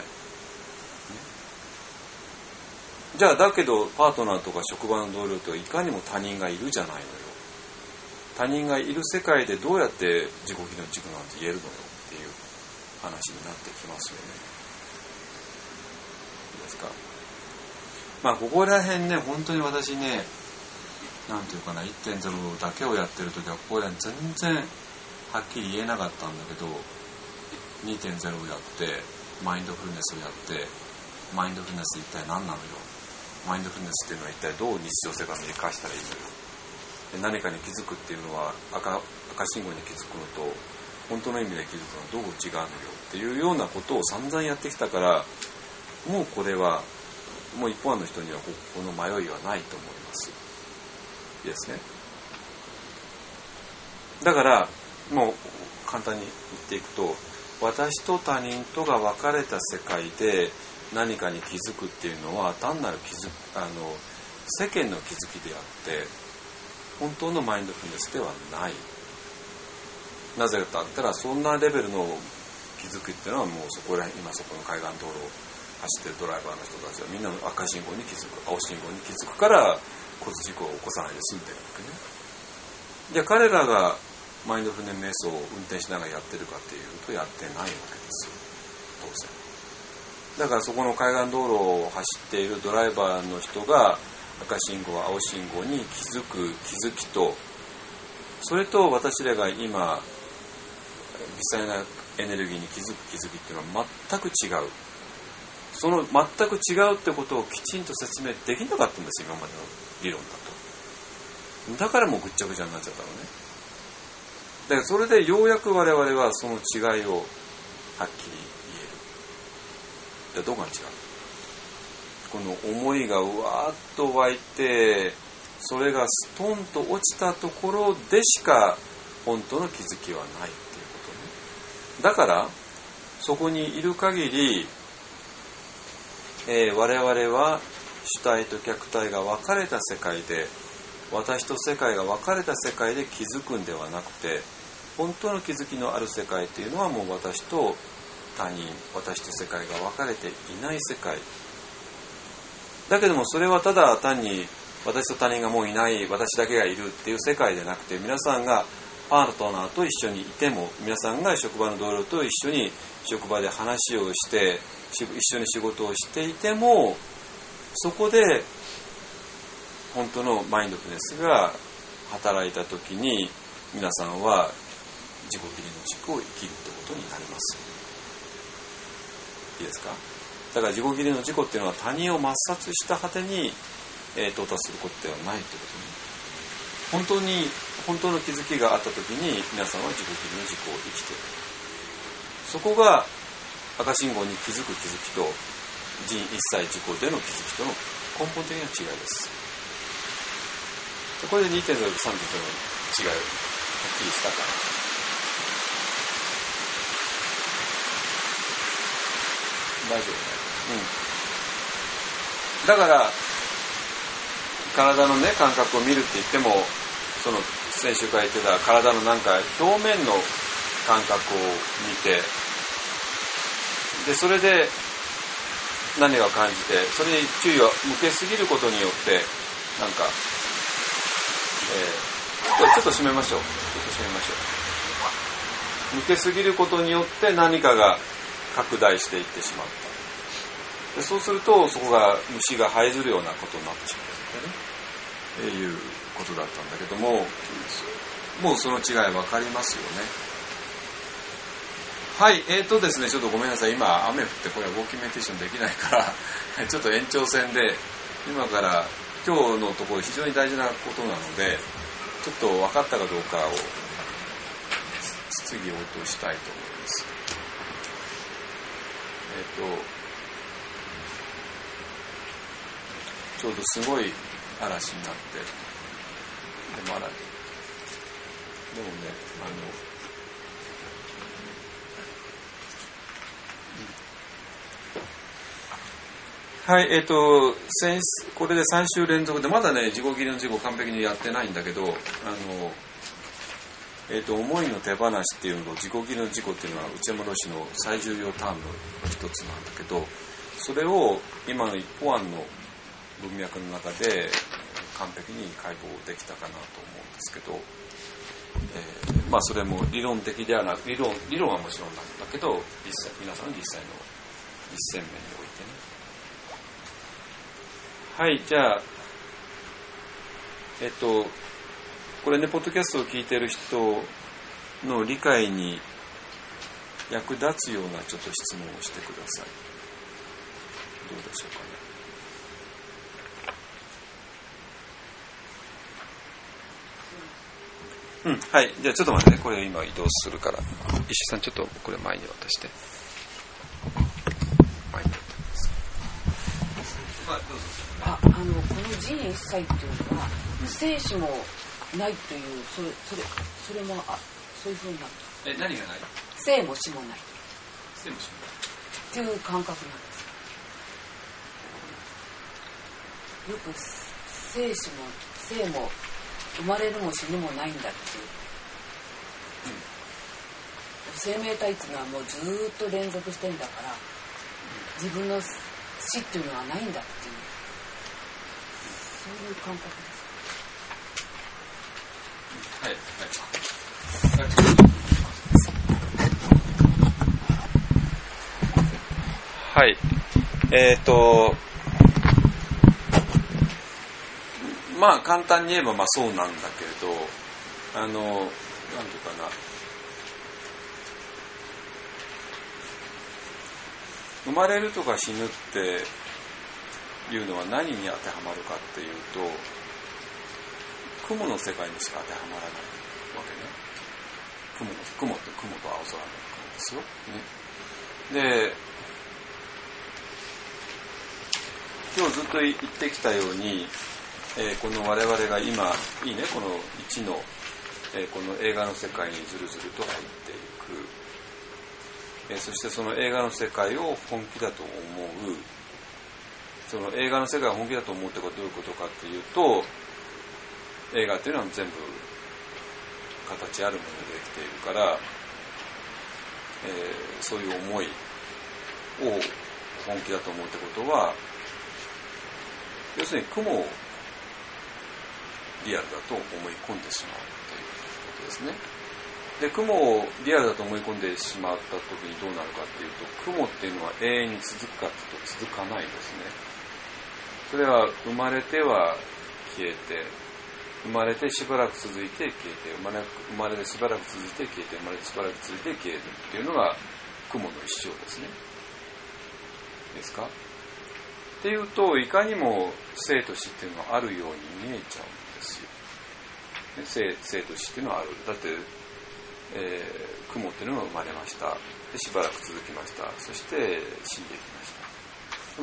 じゃあだけどパートナーとか職場の同僚といかにも他人がいるじゃないのよ。他人がいる世界でどうやって自己義理の自己なんて言えるのよっていう話になってきますよね。いいですか。ここら辺ね、本当に私ね、なんていうかな、1.0 だけをやってる時はここら辺全然はっきり言えなかったんだけど、2.0 をやってマインドフルネスをやってマインドフルネス一体何なのよ、マインドフルネスっていうのは一体どう日常生活に生かしたらいいのよ、何かに気づくっていうのは赤信号に気づくのと本当の意味で気づくのはどう違うのよっていうようなことを散々やってきたから、もうこれはもう一般の人にはこの迷いはないと思います。いいですね。だからもう簡単に言っていくと、私と他人とが分かれた世界で何かに気づくっていうのは単なる世間の気づきであって本当のマインドフルネスではない。なぜかと言ったらそんなレベルの気づくっていうのはもう今そこの海岸道路を走ってるドライバーの人たちはみんな赤信号に気づく、青信号に気づくから交通事故を起こさないで済んでるわけね。じゃあ彼らがマインドフルネス瞑想を運転しながらやってるかっていうとやってないわけですよ、当然。だからそこの海岸道路を走っているドライバーの人が赤信号青信号に気づく気づきと、それと私らが今微細なエネルギーに気づく気づきっていうのは全く違う。その全く違うってことをきちんと説明できなかったんですよ、今までの理論だと。だからもうぐっちゃぐちゃになっちゃったのね。だからそれでようやく我々はその違いをはっきり言える。どこが違う？この思いがうわーっと湧いて、それがストンと落ちたところでしか本当の気づきはないっていうことね。だからそこにいる限り、我々は主体と客体が分かれた世界で、私と世界が分かれた世界で気づくんではなくて、 本当の気づきのある世界というのはもう私と他人、私と世界が分かれていない世界だけども、それはただ単に私と他人がもういない、私だけがいるっていう世界でなくて、皆さんがパートナーと一緒にいても、皆さんが職場の同僚と一緒に職場で話をして一緒に仕事をしていても、そこで本当のマインドフルネスが働いた時に皆さんは自己切りの軸を生きるってことになります。いいですか？だから自己切りの自己っていうのは他人を抹殺した果てに到達することではないということに、本当の気づきがあった時に皆さんは自己切りの自己を生きている。そこが赤信号に気づく気づきと人一切自己での気づきとの根本的な違いです。これで 2.0 と 3.0 の違いはっきりしたかな。大丈夫ね。だから体のね感覚を見るって言っても、その先週から言ってた体のなんか表面の感覚を見て、でそれで何が感じて、それに注意を向けすぎることによってなんか、ちょっと閉めましょう。向けすぎることによって何かが拡大していってしまった。でそうするとそこが虫が這いずるようなことになってしまうということだったんだけども、もうその違い分かりますよね。はい、ですね、ちょっとごめんなさい、今雨降ってこれはウォーキングメディテーションできないからちょっと延長戦で今から今日のところ非常に大事なことなので、ちょっと分かったかどうかを質疑応答したいと思います。ちょうどすごい嵐になって、でもね、はい、これで3週連続で、まだね、自己切りの自己を完璧にやってないんだけど、思いの手放しっていうのと自己切りの自己っていうのは内山老師の最重要タームの一つなんだけど、それを今の一方案の文脈の中で完璧に解剖できたかなと思うんですけど、それも理論的ではなく、理論はもちろんなんだけど、皆さんの実際の実践面においてね。はい、じゃあこれね、ポッドキャストを聞いている人の理解に役立つようなちょっと質問をしてください。どうでしょうかね。はい、じゃあちょっと待ってね、これ今移動するから、石井さんちょっとこれ前に渡して。前に渡します。どうぞ。 この人一切っていうのは生死もないという、それもそういうふうになる。 何がない？ 生も死もない。 生も死もないっていう感覚なんですよ。よく生死も生も生まれるも死ぬもないんだっていう、生命体っていうのはもうずーっと連続してんだから、自分の死っていうのはないんだっていう、そういう感覚です。 はい。簡単に言えばそうなんだけれど、なんていうかな、生まれるとか死ぬっていうのは何に当てはまるかっていうと、雲の世界にしか当てはまらないわけね。雲って雲と青空の雲ですよ、ね。で、今日ずっと言ってきたように、この我々が今いいね、この1の、この映画の世界にずるずると入っていく、そしてその映画の世界を本気だと思う、その映画の世界を本気だと思うってことはどういうことかっていうと、映画っていうのは全部形あるものでできているから、そういう思いを本気だと思うってことは、要するに雲をリアルだと思い込んでしまうということですね。で、雲をリアルだと思い込んでしまった時にどうなるかっていうと、雲っていうのは永遠に続くかというと続かないですね。それは生まれては消えて、生まれてしばらく続いて消えて、生まれてしばらく続いて消えて、生まれてしばらく続いて消えるっていうのが雲の一生ですね。ですか？っていうと、いかにも生と死っていうのはあるように見えちゃうんですよ。生と死っていうのはある。だって、雲っていうのが生まれました。で、しばらく続きました。そして死んでいきました。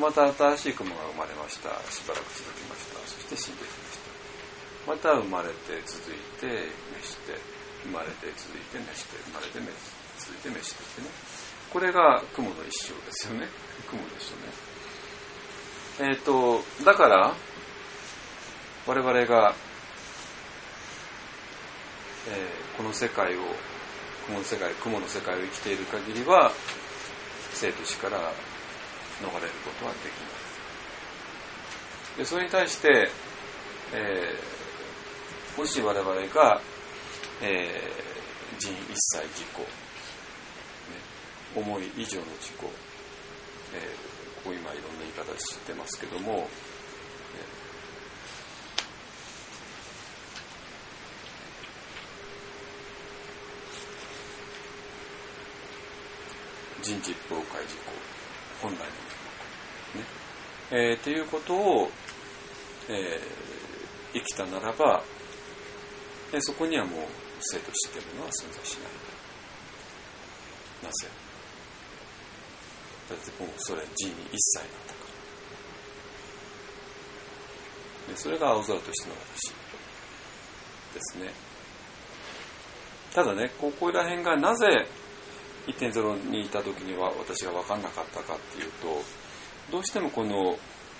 また新しい雲が生まれました。しばらく続きました。そして死んでいきました。また生まれて続いて滅して、生まれて続いて滅して、生まれて続いて滅してってね。これが雲の一生ですよね。雲の一生ね。だから我々が、この世界を雲の世界を生きている限りは生と死から逃れることはできない。で、それに対して、もし我々が、人一切自己、思い以上の自己、こう今いろんな言い方してますけども、人事一方界自己本来のね、っていうことを、生きたならば、そこにはもう生と死っていうものは存在しない。なぜ？だってもうそれ人一切なんだから。それが青空としての私ですね。ただね、ここら辺がなぜ1.0 にいた時には私が分かんなかったかっていうと、どうしてもこの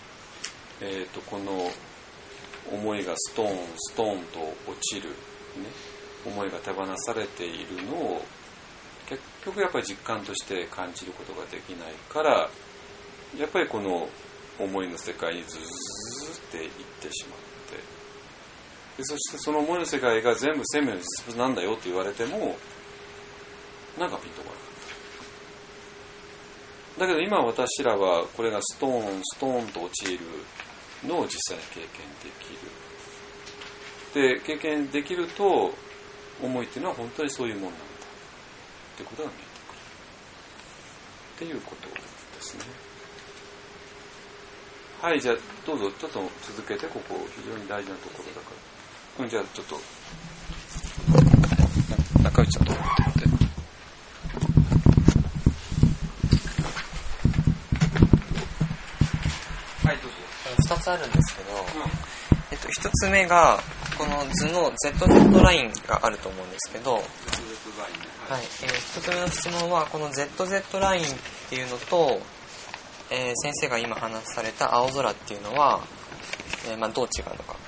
思いがストーンと落ちる、ね、思いが手放されているのを結局やっぱり実感として感じることができないから、やっぱりこの思いの世界にずーっていってしまって、でそしてその思いの世界が全部生命の実物なんだよって言われてもなんかピンとこなかった。だけど今私らはこれがストーンと落ちるのを実際に経験できる。で、経験できると思いっていうのは本当にそういうもんなんだってことが見えてくるっていうことですね。はい、じゃあどうぞちょっと続けて、ここ非常に大事なところだから。じゃあちょっと中内さんと思ってみて。はい、どうぞ。 2つあるんですけど、1つ目がこの図の ZZ ラインがあると思うんですけど、はい、1つ目の質問はこの ZZ ラインっていうのと、先生が今話された青空っていうのは、どう違うのか。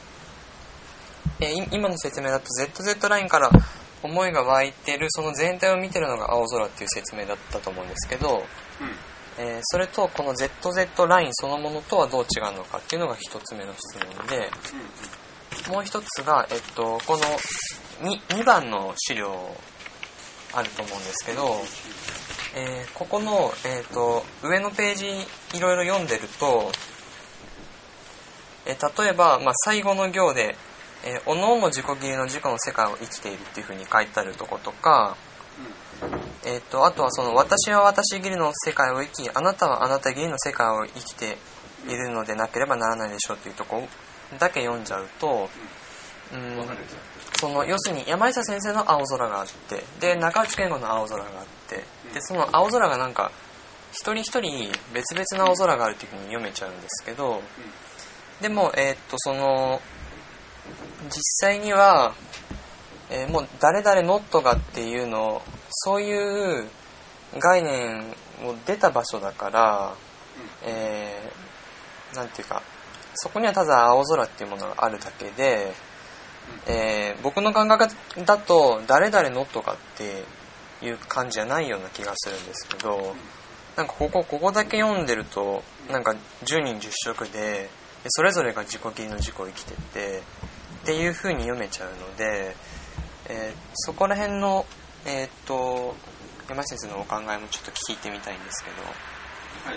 今の説明だと ZZ ラインから思いが湧いてるその全体を見てるのが青空っていう説明だったと思うんですけど、それとこの ZZ ラインそのものとはどう違うのかっていうのが一つ目の質問で、もう一つが、この 2番の資料あると思うんですけど、ここの、上のページいろいろ読んでると、例えば、最後の行で、おのおの自己義理の自己の世界を生きているっていうふうに書いてあるとことか、あとはその私は私義理の世界を生き、あなたはあなた義理の世界を生きているのでなければならないでしょうっていうとこだけ読んじゃうと、その要するに山下先生の青空があって、で中内健吾の青空があって、でその青空がなんか一人一人別々の青空があるっていうふうに読めちゃうんですけど、でもその実際には、もう誰々ノットがっていうのそういう概念を出た場所だから、なんていうかそこにはただ青空っていうものがあるだけで、 僕の感覚だと誰々のとかっていう感じじゃないような気がするんですけど、なんかここだけ読んでるとなんか10人10色でそれぞれが自己義理の自己を生きててっていう風に読めちゃうので、そこら辺の山下先生のお考えもちょっと聞いてみたいんですけど。 はい。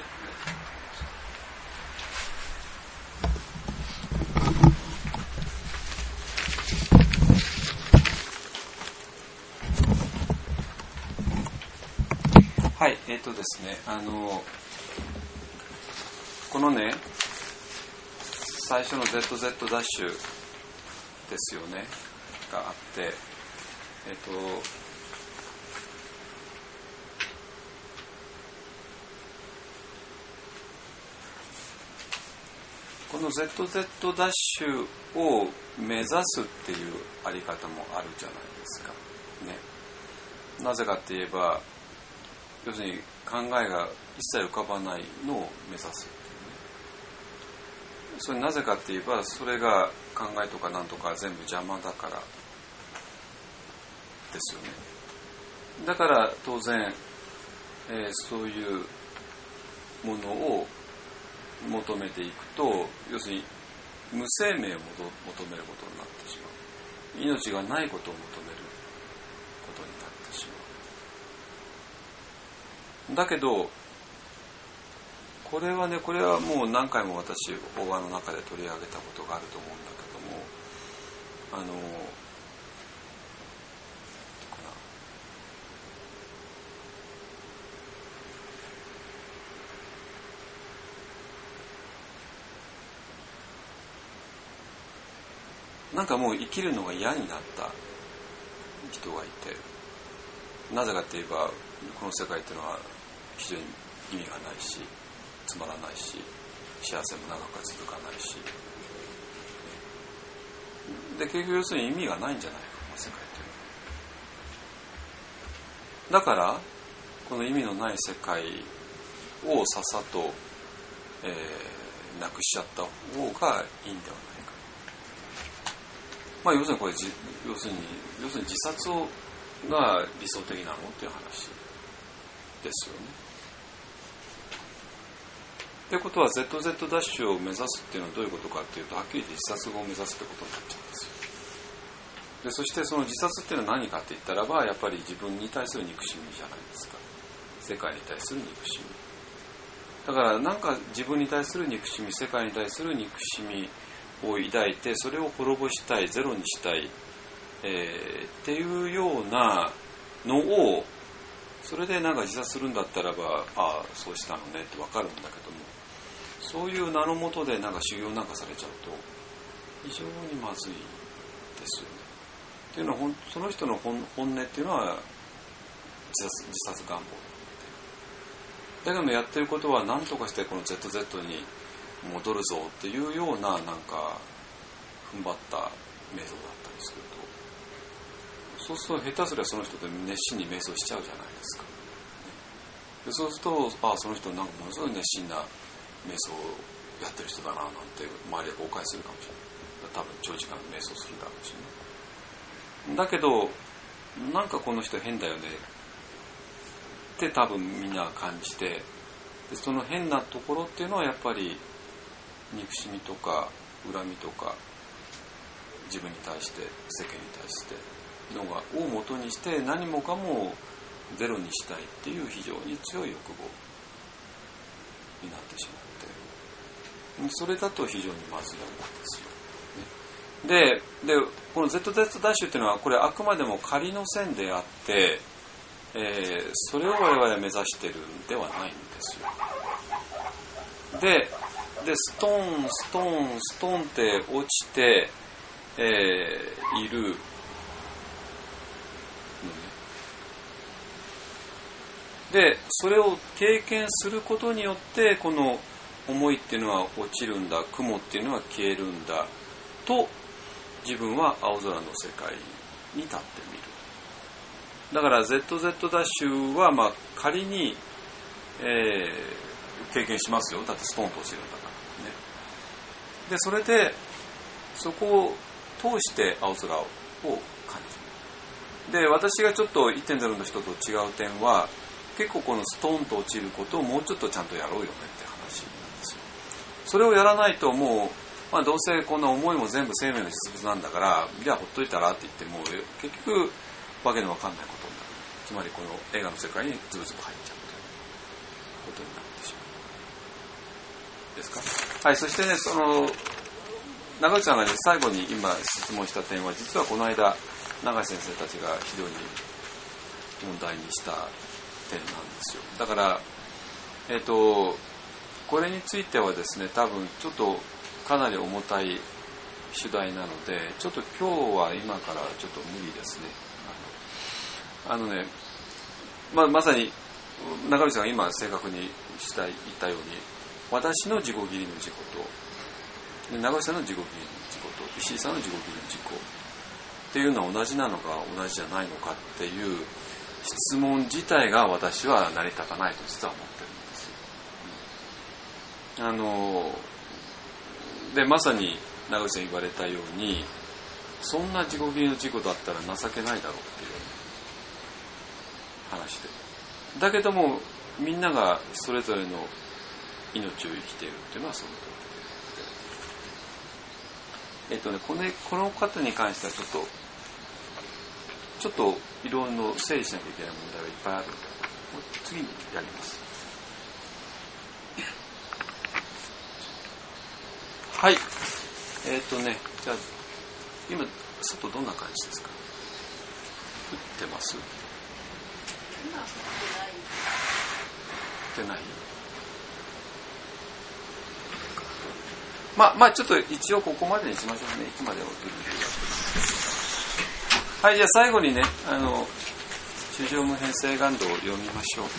はい、ですね、このね、最初の ZZ ダッシュですよね、があって、この ZZ ダッシュを目指すっていうあり方もあるじゃないですか。ね。なぜかって言えば、要するに考えが一切浮かばないのを目指すっていうね。それなぜかって言えば、それが考えとかなんとか全部邪魔だからですよね。だから当然、そういうものを求めていくと、要するに無生命を求めることになってしまう。命がないことを求めることになってしまう。だけどこれはもう何回も私法話の中で取り上げたことがあると思うんだけども、なんかもう生きるのが嫌になった人がいて、なぜかって言えばこの世界っていうのは非常に意味がないしつまらないし幸せも長くは続かないし、で結局要するに意味がないんじゃないか、この世界っていうのは。だからこの意味のない世界をさっさと、なくしちゃった方がいいんではないか。まあ要するにこれ要するに自殺が理想的なのっていう話ですよね。ってことは ZZ ダッシュを目指すっていうのはどういうことかっていうと、はっきり言って自殺を目指すってことになっちゃうんですよ。でそしてその自殺っていうのは何かって言ったらば、やっぱり自分に対する憎しみじゃないですか。世界に対する憎しみだから、なんか自分に対する憎しみ、世界に対する憎しみを抱いて、それを滅ぼしたい、ゼロにしたい、っていうようなのを、それでなんか自殺するんだったらば、ああそうしたのねって分かるんだけども、そういう名のもとでなんか修行なんかされちゃうと非常にまずいですよね。っていうのはその人の本音っていうのは自殺願望だけども、やってることは何とかしてこの ZZ に戻るぞっていうような、なんか踏ん張った瞑想だったりすると、そうすると下手すりゃその人で熱心に瞑想しちゃうじゃないですか。でそうすると、その人なんかものすごい熱心な瞑想をやってる人だななんて周りで誤解するかもしれない。多分長時間瞑想するだろうしね。だけどなんかこの人変だよねって多分みんな感じて、でその変なところっていうのはやっぱり憎しみとか恨みとか自分に対して世間に対してのがを元にして、何もかもゼロにしたいっていう非常に強い欲望になってしまって、それだと非常にまずいんですよ。でこの ZZ ダッシュっていうのは、これあくまでも仮の線であって、それを我々は目指してるんではないんですよ。でストーンストーンストーンって落ちて、いるのね。でそれを経験することによって、この思いっていうのは落ちるんだ、雲っていうのは消えるんだと、自分は青空の世界に立ってみる。だから ZZ ダッシュはまあ仮に、経験しますよ。だってストーンと落ちるんだからね。でそれでそこを通して青空を感じる。で、私がちょっと 1.0 の人と違う点は、結構このストーンと落ちることをもうちょっとちゃんとやろうよねって話なんですよ。それをやらないともう、どうせこんな思いも全部生命の実物なんだから、じゃあほっといたらって言っても、結局わけのわかんないことになる。つまりこの映画の世界にズブズブ入っちゃうということになってしまう。ですか。はい、そしてね、長内さんがね、最後に今質問した点は、実はこの間、永井先生たちが非常に問題にした点なんですよ。だから、これについてはですね、多分ちょっとかなり重たい主題なので、ちょっと今日は今からちょっと無理ですね。まさに中道さんが今正確に言ったように、私の自己義理の自己と長内さんの自己義理の自己と石井さんの自己義理の自己っていうのは同じなのか同じじゃないのかっていう質問自体が私は成り立たないと実は思ってるんですよ。でまさに長内さん言われたように、そんな自己義理の自己だったら情けないだろうっていう話で、だけどもみんながそれぞれの命を生きているっていうのはその通りで、この方に関してはちょっといろいろ整理しなきゃいけない問題がいっぱいあるので、次にやります。はい。じゃあ今外どんな感じですか？降ってます？ 今降ってない。まあちょっと一応ここまでにしましょうね。いつまでおる。はい、じゃあ最後にね、地上無変性願動を読みましょう。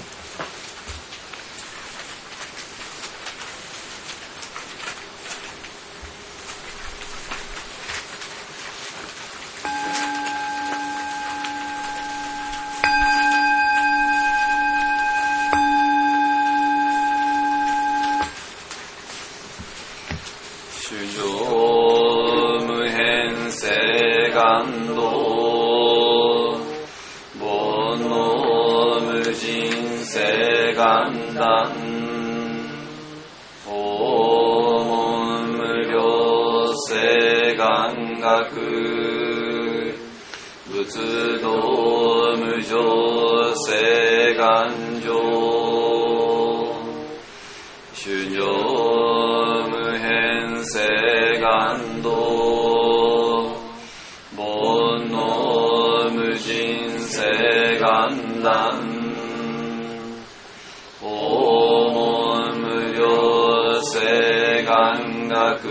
仏道無常誓願上、衆生無変誓願道、煩悩無尽誓願断、訪問無量誓願学、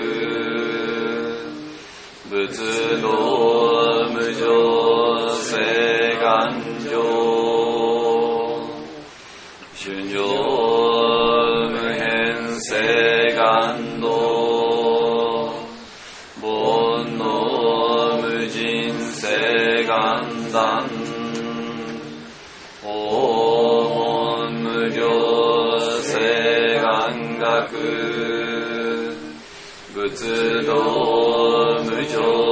仏道無常誓願上、衆生無変誓願道、煩悩無尽誓願断、訪問無量誓願学、仏道無常